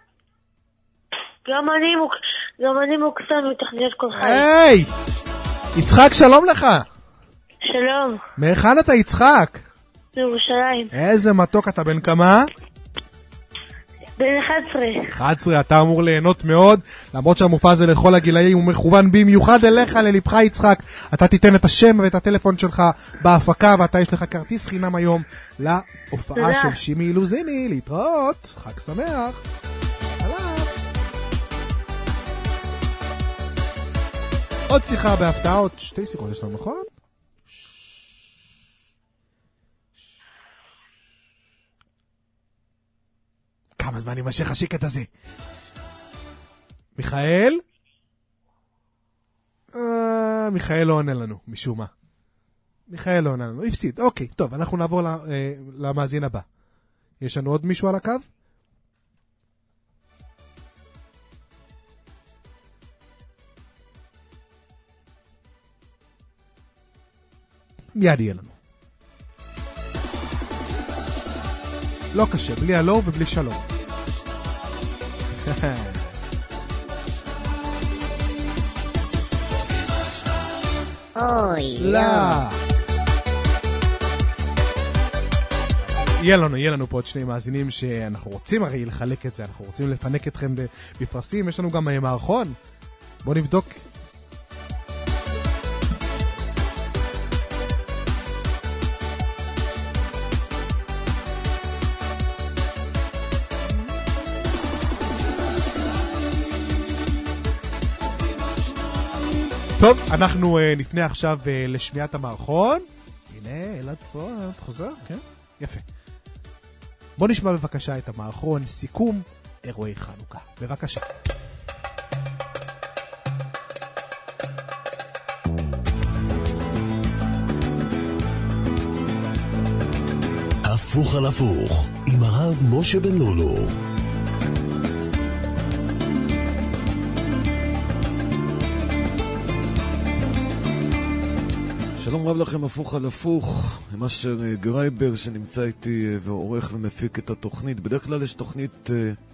גם אני מוק... גם אני מוקסם מתוכניות כל חיים. היי! יצחק, שלום לך. שלום. מהיכן אתה, יצחק? בירושלים. איזה מתוק, אתה בן כמה? בן אחת עשרה. אחת עשרה, אתה אמור ליהנות מאוד, למרות שהמופע הזה לכל הגילאים הוא מכוון במיוחד אליך, ללבך יצחק. אתה תיתן את השם ואת הטלפון שלך בהפקה, ואתה יש לך כרטיס חינם היום להופעה של שימי אילוזיני. להתראות, חג שמח. עוד שיחה בהפתעה, עוד שתי שיחות יש לנו, נכון? כמה זמן יימשך השיקט הזה? מיכאל? אה, מיכאל לא עונה לנו, משום מה. מיכאל לא עונה לנו, הפסיד. אוקיי, טוב, אנחנו נעבור למאזין הבא. יש לנו עוד מישהו על הקו? מיד יהיה לנו. לא קשה, בלי הלא ובלי שלום. אוי, לא. יהיה לנו, יהיה לנו פה עוד שני מאזינים שאנחנו רוצים הרי לחלק את זה, אנחנו רוצים לפנק אתכם בפרסים, יש לנו גם מערכון. בואו נבדוק. טוב, אנחנו uh, נפנה עכשיו uh, לשמיעת המערכון. הנה, אלעד פה, אלעד חוזר, כן? יפה. בוא נשמע בבקשה את המערכון, סיכום אירועי חנוכה. בבקשה. הפוך על הפוך, עם הרב משה בן לולו. שלום רב לכם, הפוך על הפוך, עם אשר גרייבר שנמצא איתי ועורך ומפיק את התוכנית. בדרך כלל יש תוכנית,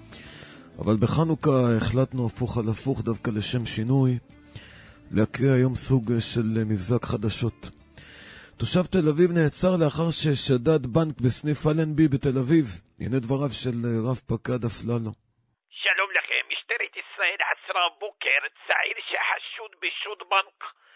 אבל בחנוכה החלטנו הפוך על הפוך דווקא לשם שינוי, להקריא היום סוג של מבזק חדשות. תושב תל אביב נעצר לאחר ששדד בנק בסניף אלנבי בתל אביב. הנה דבריו של רב פקד אפללו. שלום לכם, משטרת ישראל עצרה בוקר צעיר שחשוד בשוד בנק.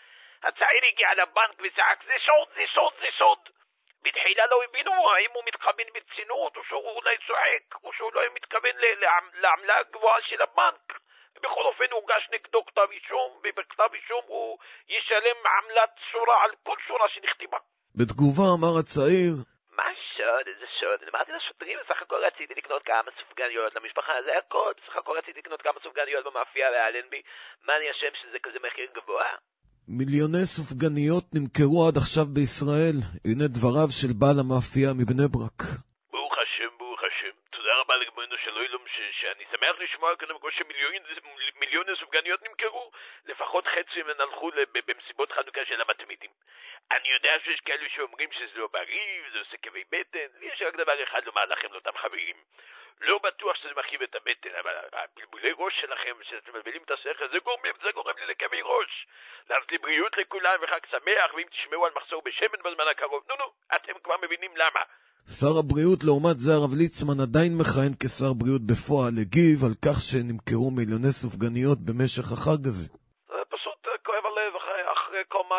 הצעיר הגיע לבנק וצעק, זה שוד, זה שוד, זה שוד. בתחילה לא הבינו האם הוא מתכוון ברצינות, או שהוא אולי צוחק, או שהוא לא מתכוון לעמלה הגבוהה של הבנק. בכל אופן הוגש נגדו כתב אישום, ובכתב אישום הוא ישלם עמלת שורה על כל שורה שנכתבה. בתגובה אמר הצעיר, מה שוד? איזה שוד? אמרתי לשוטרים, בסך הכל רציתי לקנות כמה סופגניות למשפחה, זה הכל, בסך הכל רציתי לקנות כמה סופגניות במאפייה באלנבי. מה אני אשם שזה כזה מחיר גבוה? מיליוני סופגניות נמכרו עד עכשיו בישראל. הנה דבריו של בעל המאפייה מבני ברק. ברוך השם, ברוך השם. תודה רבה לגמרנו של אילום, שאני שמח לשמוע קודם כל שמיליוני סופגניות נמכרו. לפחות חצי הם הלכו במסיבות חנוכה של המתמידים. אני יודע שיש כאלו שאומרים שזה לא בריא, זה עושה כאבי בטן, ויש רק דבר אחד לומר לכם לאותם חברים. לא בטוח שזה מכאיב את הבטן, אבל הבלבולי ראש שלכם, שאתם מבלים את השכל, זה גורם, זה גורם לי לכאבי ראש. אז לבריאות לכולם וחג שמח, ואם תשמעו על מחסור בשמן בזמן הקרוב, נו נו, אתם כבר מבינים למה. שר הבריאות לעומת זה הרב ליצמן עדיין מכהן כשר בריאות בפועל, הגיב על כך שנמכרו מיליוני סופגניות במשך החג הזה. פשוט כואב הלב אחרי, אחרי כל מה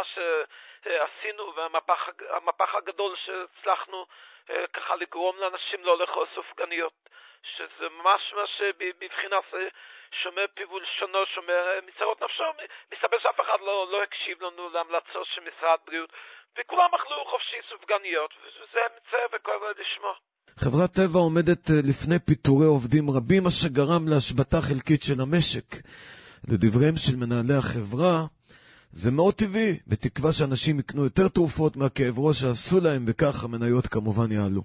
שעשינו, והמפח הגדול שהצלחנו ככה לגרום לאנשים לא לאכול סופגניות, שזה ממש מה שבבחינת שומע פיבול שונו, שומע מצרות נפשו, מסתבר שאף אחד לא, לא הקשיב לנו להמלצות של משרד בריאות, וכולם אכלו חופשי סופגניות, וזה מצער וכואב לשמוע. חברת טבע עומדת לפני פיטורי עובדים רבים, מה שגרם להשבתה חלקית של המשק. לדבריהם של מנהלי החברה, זה מאוד טבעי, בתקווה שאנשים יקנו יותר תרופות מהכאב ראש שעשו להם, וכך המניות כמובן יעלו.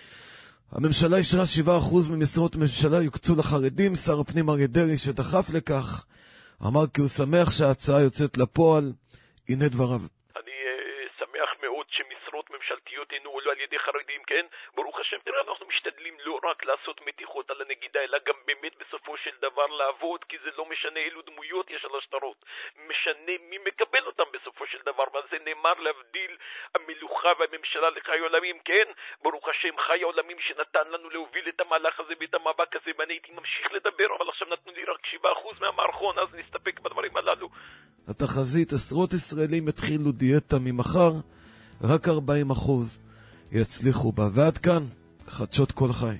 הממשלה אישרה שבעה אחוז ממשרות ממשלה יוקצו לחרדים. שר הפנים אריה דרעי שדחף לכך אמר כי הוא שמח שההצעה יוצאת לפועל. הנה דבריו. אני שמח מאוד שמשרות ממשלתיות ינוהלו על ידי חרדים, כן? ברוך השם, תראה, אנחנו משתדלים לא רק לעשות מתיחות על הנגידה, אלא גם באמת בסופו של דבר לעבוד, כי זה לא משנה אילו דמויות יש על השטרות. משנה מי מקבל אותם בסופו של דבר, ועל זה נאמר להבדיל המלוכה והממשלה לחי עולמים, כן? ברוך השם, חי העולמים שנתן לנו להוביל את המהלך הזה ואת המאבק הזה, ואני הייתי ממשיך לדבר, אבל עכשיו נתנו לי רק שבעה אחוז מהמערכון, אז נסתפק בדברים הללו. התחזית, עשרות ישראלים יתחילו דיאטה ממחר, רק ארבעים אחוז יצליחו בה. ועד כאן, חדשות כל חי.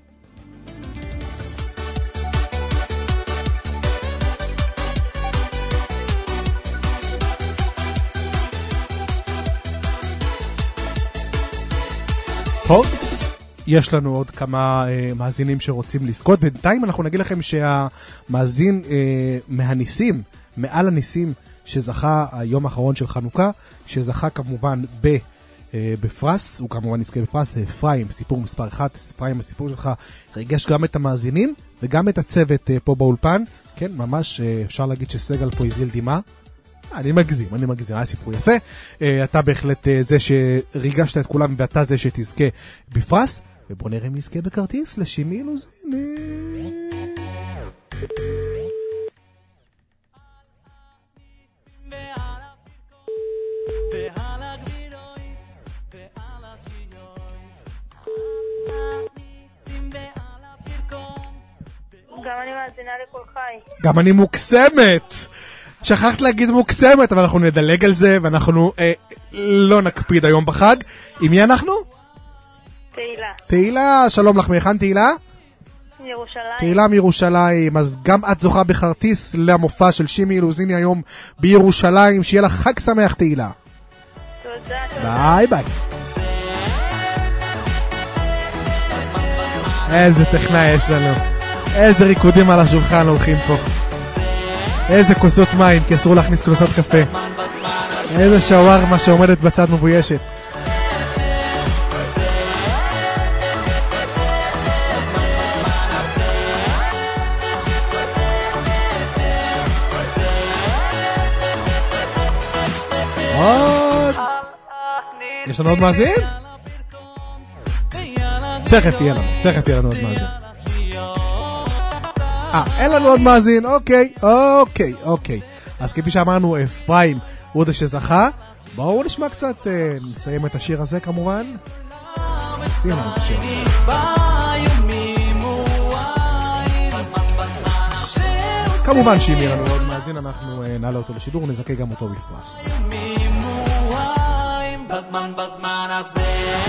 טוב, יש לנו עוד כמה uh, מאזינים שרוצים לזכות. בינתיים אנחנו נגיד לכם שהמאזין uh, מהניסים, מעל הניסים שזכה היום האחרון של חנוכה, שזכה כמובן ב, uh, בפרס, הוא כמובן נזכה בפרס, אפרים, סיפור מספר אחד, אפרים, הסיפור שלך ריגש גם את המאזינים וגם את הצוות uh, פה באולפן, כן, ממש uh, אפשר להגיד שסגל פה הזיל דימה. אני מגזים, אני מגזים, היה סיפור יפה. Uh, אתה בהחלט uh, זה שריגשת את כולם ואתה זה שתזכה בפרס, ובוא נראה אם נזכה בכרטיס לשימי אילוזין. גם אני מאזינה לכל חי. גם אני מוקסמת. שכחת להגיד מוקסמת, אבל אנחנו נדלג על זה, ואנחנו אה, לא נקפיד היום בחג. עם מי אנחנו? תהילה. תהילה, שלום לך, מהיכן תהילה? מירושלים. תהילה מירושלים, אז גם את זוכה בכרטיס למופע של שימי אילוזיני היום בירושלים, שיהיה לך חג שמח תהילה. תודה, תודה. ביי ביי. איזה טכנאי יש לנו. איזה ריקודים על השולחן הולכים פה. איזה כוסות מים, כי אסור להכניס כוסות קפה. איזה שווארמה שעומדת בצד מבוישת. עוד יש לנו עוד מאזין? תכף יהיה לנו, תכף יהיה לנו עוד מאזין. אה, אין לנו עוד מאזין, אוקיי, אוקיי, אוקיי. אז כפי שאמרנו, אפרים הוא זה שזכה. בואו נשמע קצת, נסיים את השיר הזה כמובן. נשים לנו את השיר. כמובן שאם יהיה לנו עוד מאזין, אנחנו נעלה אותו לשידור ונזכה גם אותו בפרס. בזמן בזמן הזה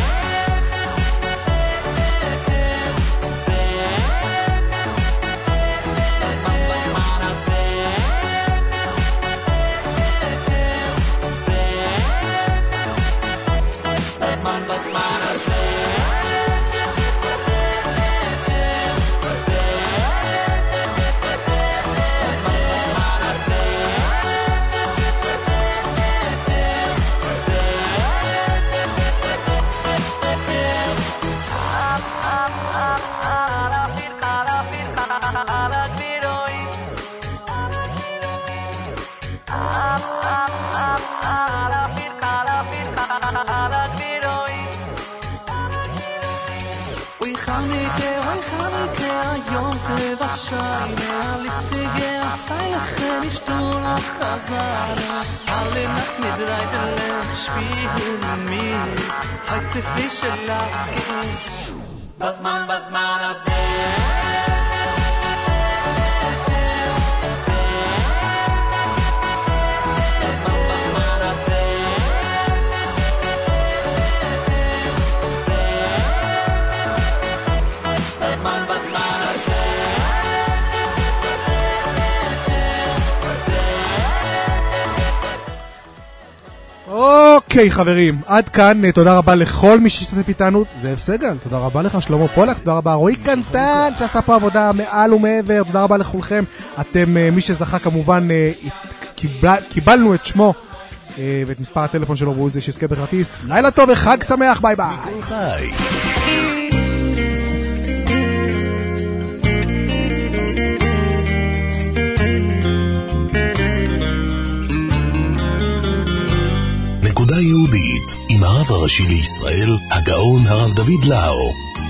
alle Nacht mit drei Tag spielen mir heiße Fische lachen was man was man הזה אוקיי חברים, עד כאן, תודה רבה לכל מי שהשתתף איתנו, זאב סגל, תודה רבה לך, שלמה פולק, תודה רבה רועי קנטן שעשה פה עבודה מעל ומעבר, תודה רבה לכולכם, אתם, מי שזכה כמובן, קיבלנו את שמו ואת מספר הטלפון שלו, והוא זה שיזכה בכרטיס, לילה טוב וחג שמח, ביי ביי. נקודה יהודית עם הרב הרב הראשי לישראל, הגאון הרב דוד לאו.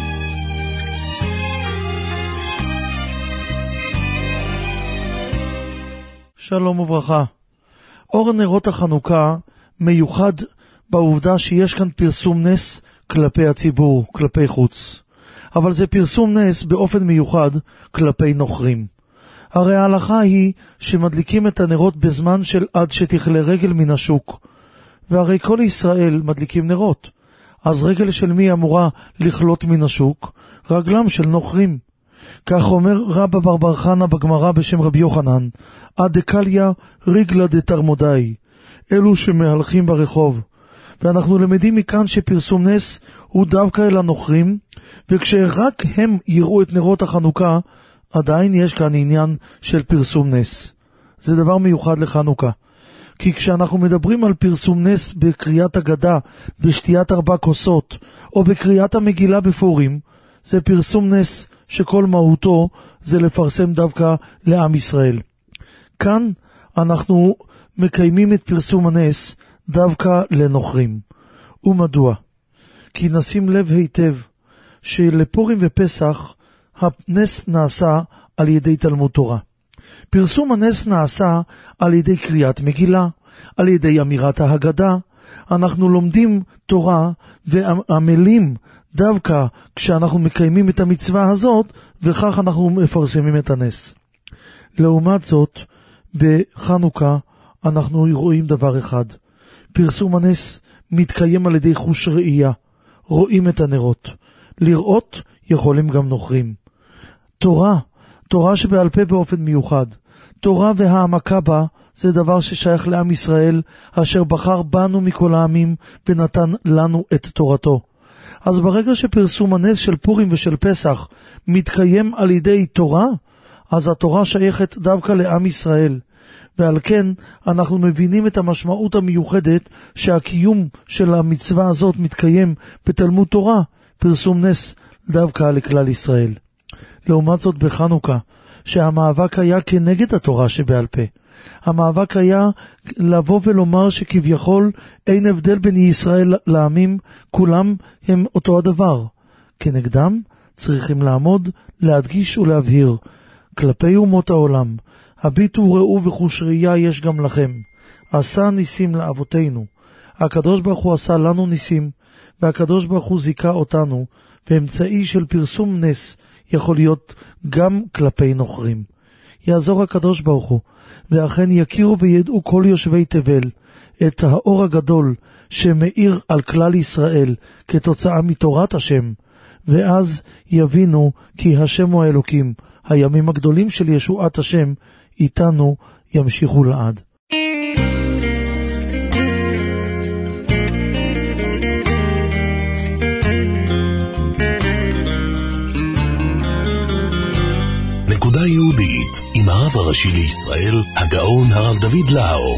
שלום וברכה. אור נרות החנוכה מיוחד בעובדה שיש כאן פרסום נס כלפי הציבור, כלפי חוץ. אבל זה פרסום נס באופן מיוחד כלפי נוכרים. הרי ההלכה היא שמדליקים את הנרות בזמן של עד שתכלה רגל מן השוק. והרי כל ישראל מדליקים נרות. אז רגל של מי אמורה לכלות מן השוק? רגלם של נוכרים. כך אומר רבא בר בר חנה בגמרא בשם רבי יוחנן, עד דקליה רגלה דתרמודאי, אלו שמהלכים ברחוב. ואנחנו למדים מכאן שפרסום נס הוא דווקא אל הנוכרים, וכשרק הם יראו את נרות החנוכה, עדיין יש כאן עניין של פרסום נס. זה דבר מיוחד לחנוכה. כי כשאנחנו מדברים על פרסום נס בקריאת הגדה, בשתיית ארבע כוסות, או בקריאת המגילה בפורים, זה פרסום נס שכל מהותו זה לפרסם דווקא לעם ישראל. כאן אנחנו מקיימים את פרסום הנס דווקא לנוכרים. ומדוע? כי נשים לב היטב שלפורים ופסח הנס נעשה על ידי תלמוד תורה. פרסום הנס נעשה על ידי קריאת מגילה, על ידי אמירת ההגדה. אנחנו לומדים תורה ועמלים דווקא כשאנחנו מקיימים את המצווה הזאת, וכך אנחנו מפרסמים את הנס. לעומת זאת, בחנוכה אנחנו רואים דבר אחד. פרסום הנס מתקיים על ידי חוש ראייה. רואים את הנרות. לראות יכולים גם נוכרים. תורה, תורה שבעל פה באופן מיוחד. תורה והעמקה בה זה דבר ששייך לעם ישראל, אשר בחר בנו מכל העמים ונתן לנו את תורתו. אז ברגע שפרסום הנס של פורים ושל פסח מתקיים על ידי תורה, אז התורה שייכת דווקא לעם ישראל. ועל כן אנחנו מבינים את המשמעות המיוחדת שהקיום של המצווה הזאת מתקיים בתלמוד תורה, פרסום נס דווקא לכלל ישראל. לעומת זאת בחנוכה, שהמאבק היה כנגד התורה שבעל פה. המאבק היה לבוא ולומר שכביכול אין הבדל בין ישראל לעמים, כולם הם אותו הדבר. כנגדם צריכים לעמוד, להדגיש ולהבהיר. כלפי אומות העולם, הביטו וראו וחוש ראייה יש גם לכם. עשה ניסים לאבותינו. הקדוש ברוך הוא עשה לנו ניסים, והקדוש ברוך הוא זיכה אותנו, ואמצעי של פרסום נס יכול להיות גם כלפי נוכרים. יעזור הקדוש ברוך הוא, ואכן יכירו וידעו כל יושבי תבל את האור הגדול שמאיר על כלל ישראל כתוצאה מתורת השם, ואז יבינו כי השם הוא האלוקים. הימים הגדולים של ישועת השם איתנו ימשיכו לעד. נקודה יהודית עם הרב הראשי לישראל, הגאון הרב דוד לאו.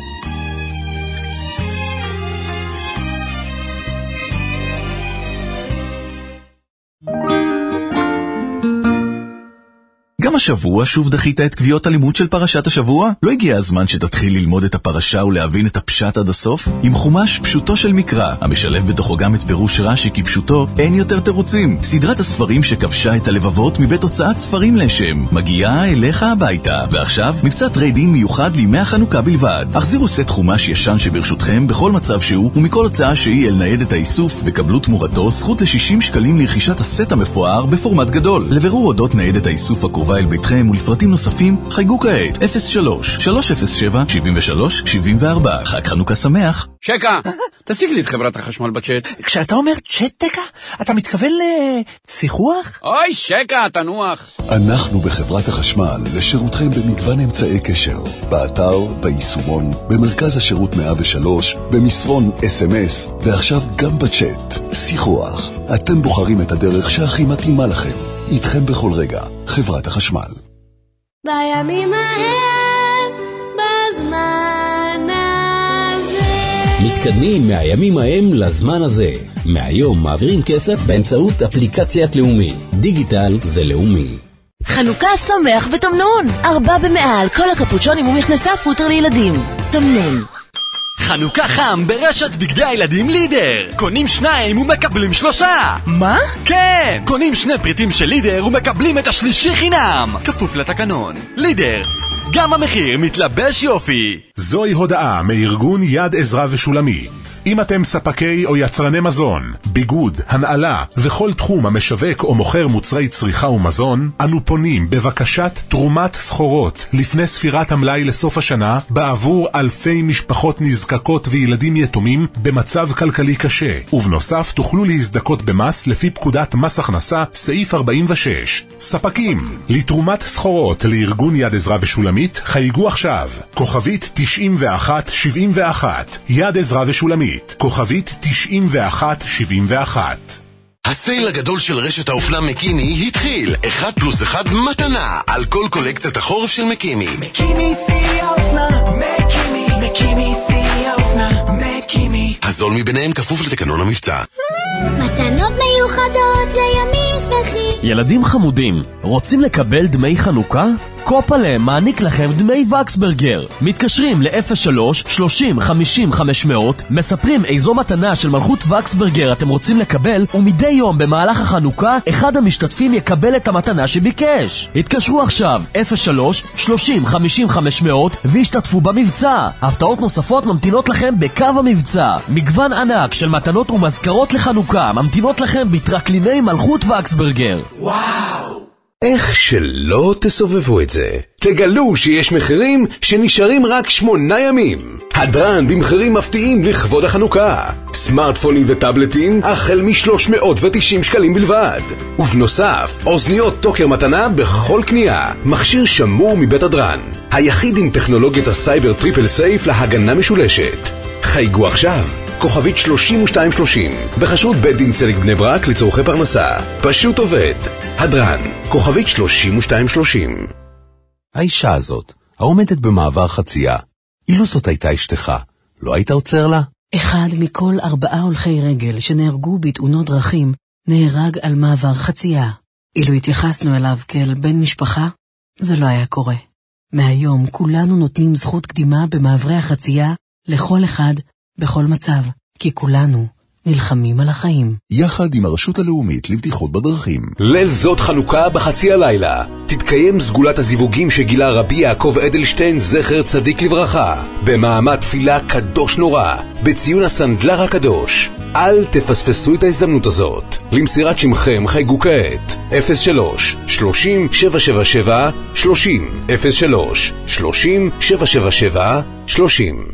גם השבוע שוב דחית את קביעות הלימוד של פרשת השבוע? לא הגיע הזמן שתתחיל ללמוד את הפרשה ולהבין את הפשט עד הסוף? עם חומש פשוטו של מקרא, המשלב בתוכו גם את פירוש רש"י כפשוטו, אין יותר תירוצים. סדרת הספרים שכבשה את הלבבות מבית הוצאת ספרים לשם, מגיעה אליך הביתה. ועכשיו, מבצע טריידין מיוחד לימי החנוכה בלבד. החזירו סט חומש ישן שברשותכם בכל מצב שהוא, ומכל הוצאה שהיא אל ניידת האיסוף, וקבלו תמורתו זכות ל-שישים שקלים לרכישת הסט המפואר בפורמט גדול. לבירור אודות ניידת האיסוף הקרובה אל ביתכם ולפרטים נוספים, חייגו כעת אפס שלוש שלוש אפס שבע שבעים ושלוש שבעים וארבע. חג חנוכה שמח. שקה, תשיג לי את חברת החשמל בצ'אט. כשאתה אומר צ'אט, אתה מתכוון לשיחוח? אוי, שקה, תנוח. אנחנו בחברת החשמל לשירותכם במגוון אמצעי קשר, באתר, ביישומון, במרכז השירות מאה ושלוש, במסרון אס אם אס, ועכשיו גם בצ'אט. שיחוח. אתם בוחרים את הדרך שהכי מתאימה לכם. איתכם בכל רגע, חברת החשמל. בימים ההם, בזמן הזה. מתקדמים מהימים ההם לזמן הזה. מהיום מעבירים כסף באמצעות אפליקציית לאומי. דיגיטל זה לאומי. חנוכה שמח בתמנון. ארבע במאה על כל הקפוצ'ונים ומכנסי הפוטר לילדים. תמנון. חנוכה חם ברשת בגדי הילדים לידר. קונים שניים ומקבלים שלושה. מה? כן, קונים שני פריטים של לידר ומקבלים את השלישי חינם. כפוף לתקנון. לידר, גם המחיר מתלבש יופי. זוהי הודעה מארגון יד עזרא ושולמית. אם אתם ספקי או יצרני מזון, ביגוד, הנעלה וכל תחום המשווק או מוכר מוצרי צריכה ומזון, אנו פונים בבקשת תרומת סחורות לפני ספירת המלאי לסוף השנה בעבור אלפי משפחות נזקקות וילדים יתומים במצב כלכלי קשה. ובנוסף תוכלו להזדכות במס לפי פקודת מס הכנסה סעיף ארבעים ושש. ספקים לתרומת סחורות לארגון יד עזרא ושולמית חייגו עכשיו כוכבית תשעים ואחת שבעים ואחת. יד עזרא ושולמית כוכבית תשעים ואחת שבעים ואחת. הסייל הגדול של רשת האופנה מקימי התחיל. אחד פלוס אחד מתנה על כל קולקציית החורף של מקימי. מקימי שיא האופנה, מקימי, מקימי שיא האופנה, מקימי. הזול מביניהם כפוף לתקנון המבצע. מתנות מיוחדות לימים שמחים. ילדים חמודים, רוצים לקבל דמי חנוכה? קופלה מעניק לכם דמי וקסברגר. מתקשרים ל-אפס שלוש שלושים חמישים חמש מאות, מספרים איזו מתנה של מלכות וקסברגר אתם רוצים לקבל, ומדי יום במהלך החנוכה אחד המשתתפים יקבל את המתנה שביקש. התקשרו עכשיו אפס שלוש שלושים חמישים חמש מאות והשתתפו במבצע. הפתעות נוספות ממתינות לכם בקו המבצע. מגוון ענק של מתנות ומזכרות לחנוכה ממתינות לכם בטרקליני מלכות וקסברגר. וואו! איך שלא תסובבו את זה. תגלו שיש מחירים שנשארים רק שמונה ימים. הדרן במחירים מפתיעים לכבוד החנוכה. סמארטפונים וטאבלטים החל מ-שלוש מאות ותשעים שקלים בלבד. ובנוסף, אוזניות טוקר מתנה בכל קנייה. מכשיר שמור מבית הדרן. היחיד עם טכנולוגיית הסייבר טריפל סייף להגנה משולשת. חייגו עכשיו. כוכבית שלושים ושתיים שלושים, בחשרות בית דין צדק בני ברק לצורכי פרנסה. פשוט עובד. הדרן, כוכבית שלושים ושתיים שלושים. האישה הזאת, העומדת במעבר חצייה, אילו זאת הייתה אשתך, לא היית עוצר לה? אחד מכל ארבעה הולכי רגל שנהרגו בתאונות דרכים, נהרג על מעבר חצייה. אילו התייחסנו אליו כאל בן משפחה, זה לא היה קורה. מהיום כולנו נותנים זכות קדימה במעברי החצייה לכל אחד, בכל מצב, כי כולנו נלחמים על החיים. יחד עם הרשות הלאומית לבטיחות בדרכים. ליל זאת חנוכה בחצי הלילה. תתקיים סגולת הזיווגים שגילה רבי יעקב אדלשטיין זכר צדיק לברכה. במעמד תפילה קדוש נורא. בציון הסנדלר הקדוש. אל תפספסו את ההזדמנות הזאת. למסירת שמכם חייגו כעת. אפס שלוש שלושים שבע שבע שבע שלושים אפס שלוש שלושים שבע שבע שבע שלושים.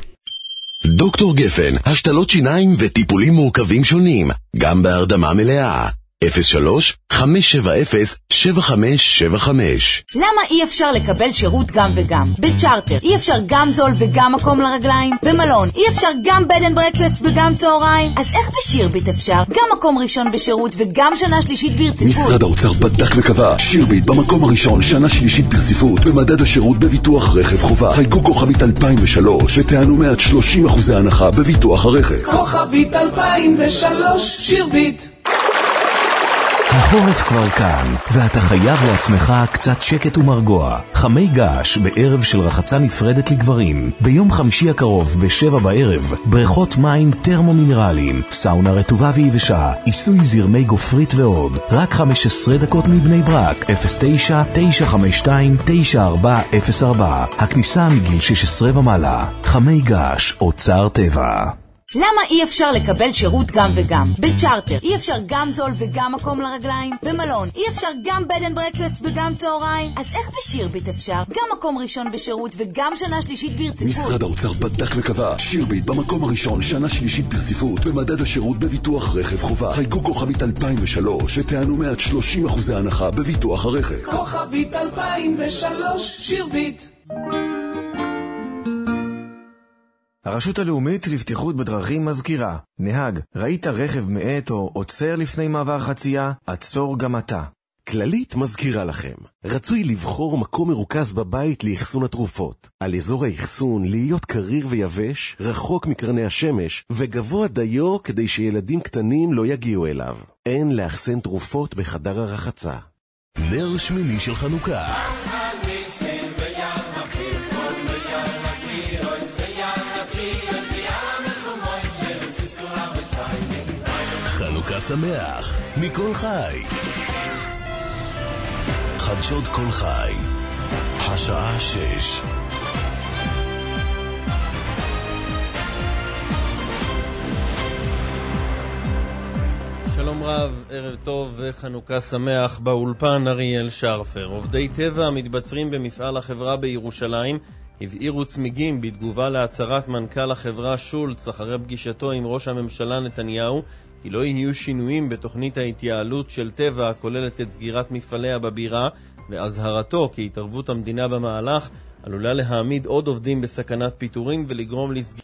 דוקטור גפן, השתלות שיניים וטיפולים מורכבים שונים, גם בהרדמה מלאה. אפס שלוש חמש שבע אפס שבע חמש שבע חמש. למה אי אפשר לקבל שירות גם וגם? בצ'ארטר אי אפשר גם זול וגם מקום לרגליים? במלון אי אפשר גם בד אנד ברקפסט וגם צהריים? אז איך בשירביט אפשר? גם מקום ראשון בשירות וגם שנה שלישית ברציפות. משרד האוצר בדק וקבע, שירביט במקום הראשון שנה שלישית ברציפות במדד השירות בביטוח רכב חובה. חייגו כוכבית אלפיים ושלוש ותענו מעט שלושים אחוזי הנחה בביטוח הרכב. כוכבית אלפיים ושלוש שירביט. החורף כבר כאן, ואתה חייב לעצמך קצת שקט ומרגוע. חמי געש בערב של רחצה נפרדת לגברים. ביום חמישי הקרוב בשבע בערב, בריכות מים טרמו-מינרליים, סאונה רטובה ויבשה, עיסוי זרמי גופרית ועוד. רק חמש עשרה דקות מבני ברק, אפס תשע תשע חמש שתיים תשע ארבע אפס ארבע. הכניסה מגיל שש עשרה ומעלה. חמי געש, אוצר טבע. למה אי אפשר לקבל שירות גם וגם? בצ'ארטר אי אפשר גם זול וגם מקום לרגליים? במלון אי אפשר גם בד אנד ברקפסט וגם צהריים? אז איך בשירביט אפשר? גם מקום ראשון בשירות וגם שנה שלישית ברציפות. משרד האוצר בדק וקבע, שירביט במקום הראשון שנה שלישית ברציפות במדד השירות בביטוח רכב חובה. חייגו כוכבית אלפיים ושלוש ותענו מעט שלושים אחוזי הנחה בביטוח הרכב. כוכבית אלפיים ושלוש שירביט. הרשות הלאומית לבטיחות בדרכים מזכירה, נהג, ראית רכב מאט או עוצר לפני מעבר חצייה, עצור גם אתה. כללית מזכירה לכם, רצוי לבחור מקום מרוכז בבית לאחסון התרופות. על אזור האחסון להיות קריר ויבש, רחוק מקרני השמש, וגבוה דיו כדי שילדים קטנים לא יגיעו אליו. אין לאחסן תרופות בחדר הרחצה. נר שמיני של חנוכה. שמח מכל חי. חדשות כל חי, השעה שש. שלום רב, ערב טוב וחנוכה שמח. באולפן אריאל שרפר. עובדי טבע המתבצרים במפעל החברה בירושלים הבעירו צמיגים בתגובה להצהרת מנכ"ל החברה שולץ אחרי פגישתו עם ראש הממשלה נתניהו כי לא יהיו שינויים בתוכנית ההתייעלות של טבע הכוללת את סגירת מפעליה בבירה, והזהרתו כי התערבות המדינה במהלך עלולה להעמיד עוד עובדים בסכנת פיטורים ולגרום לסגירת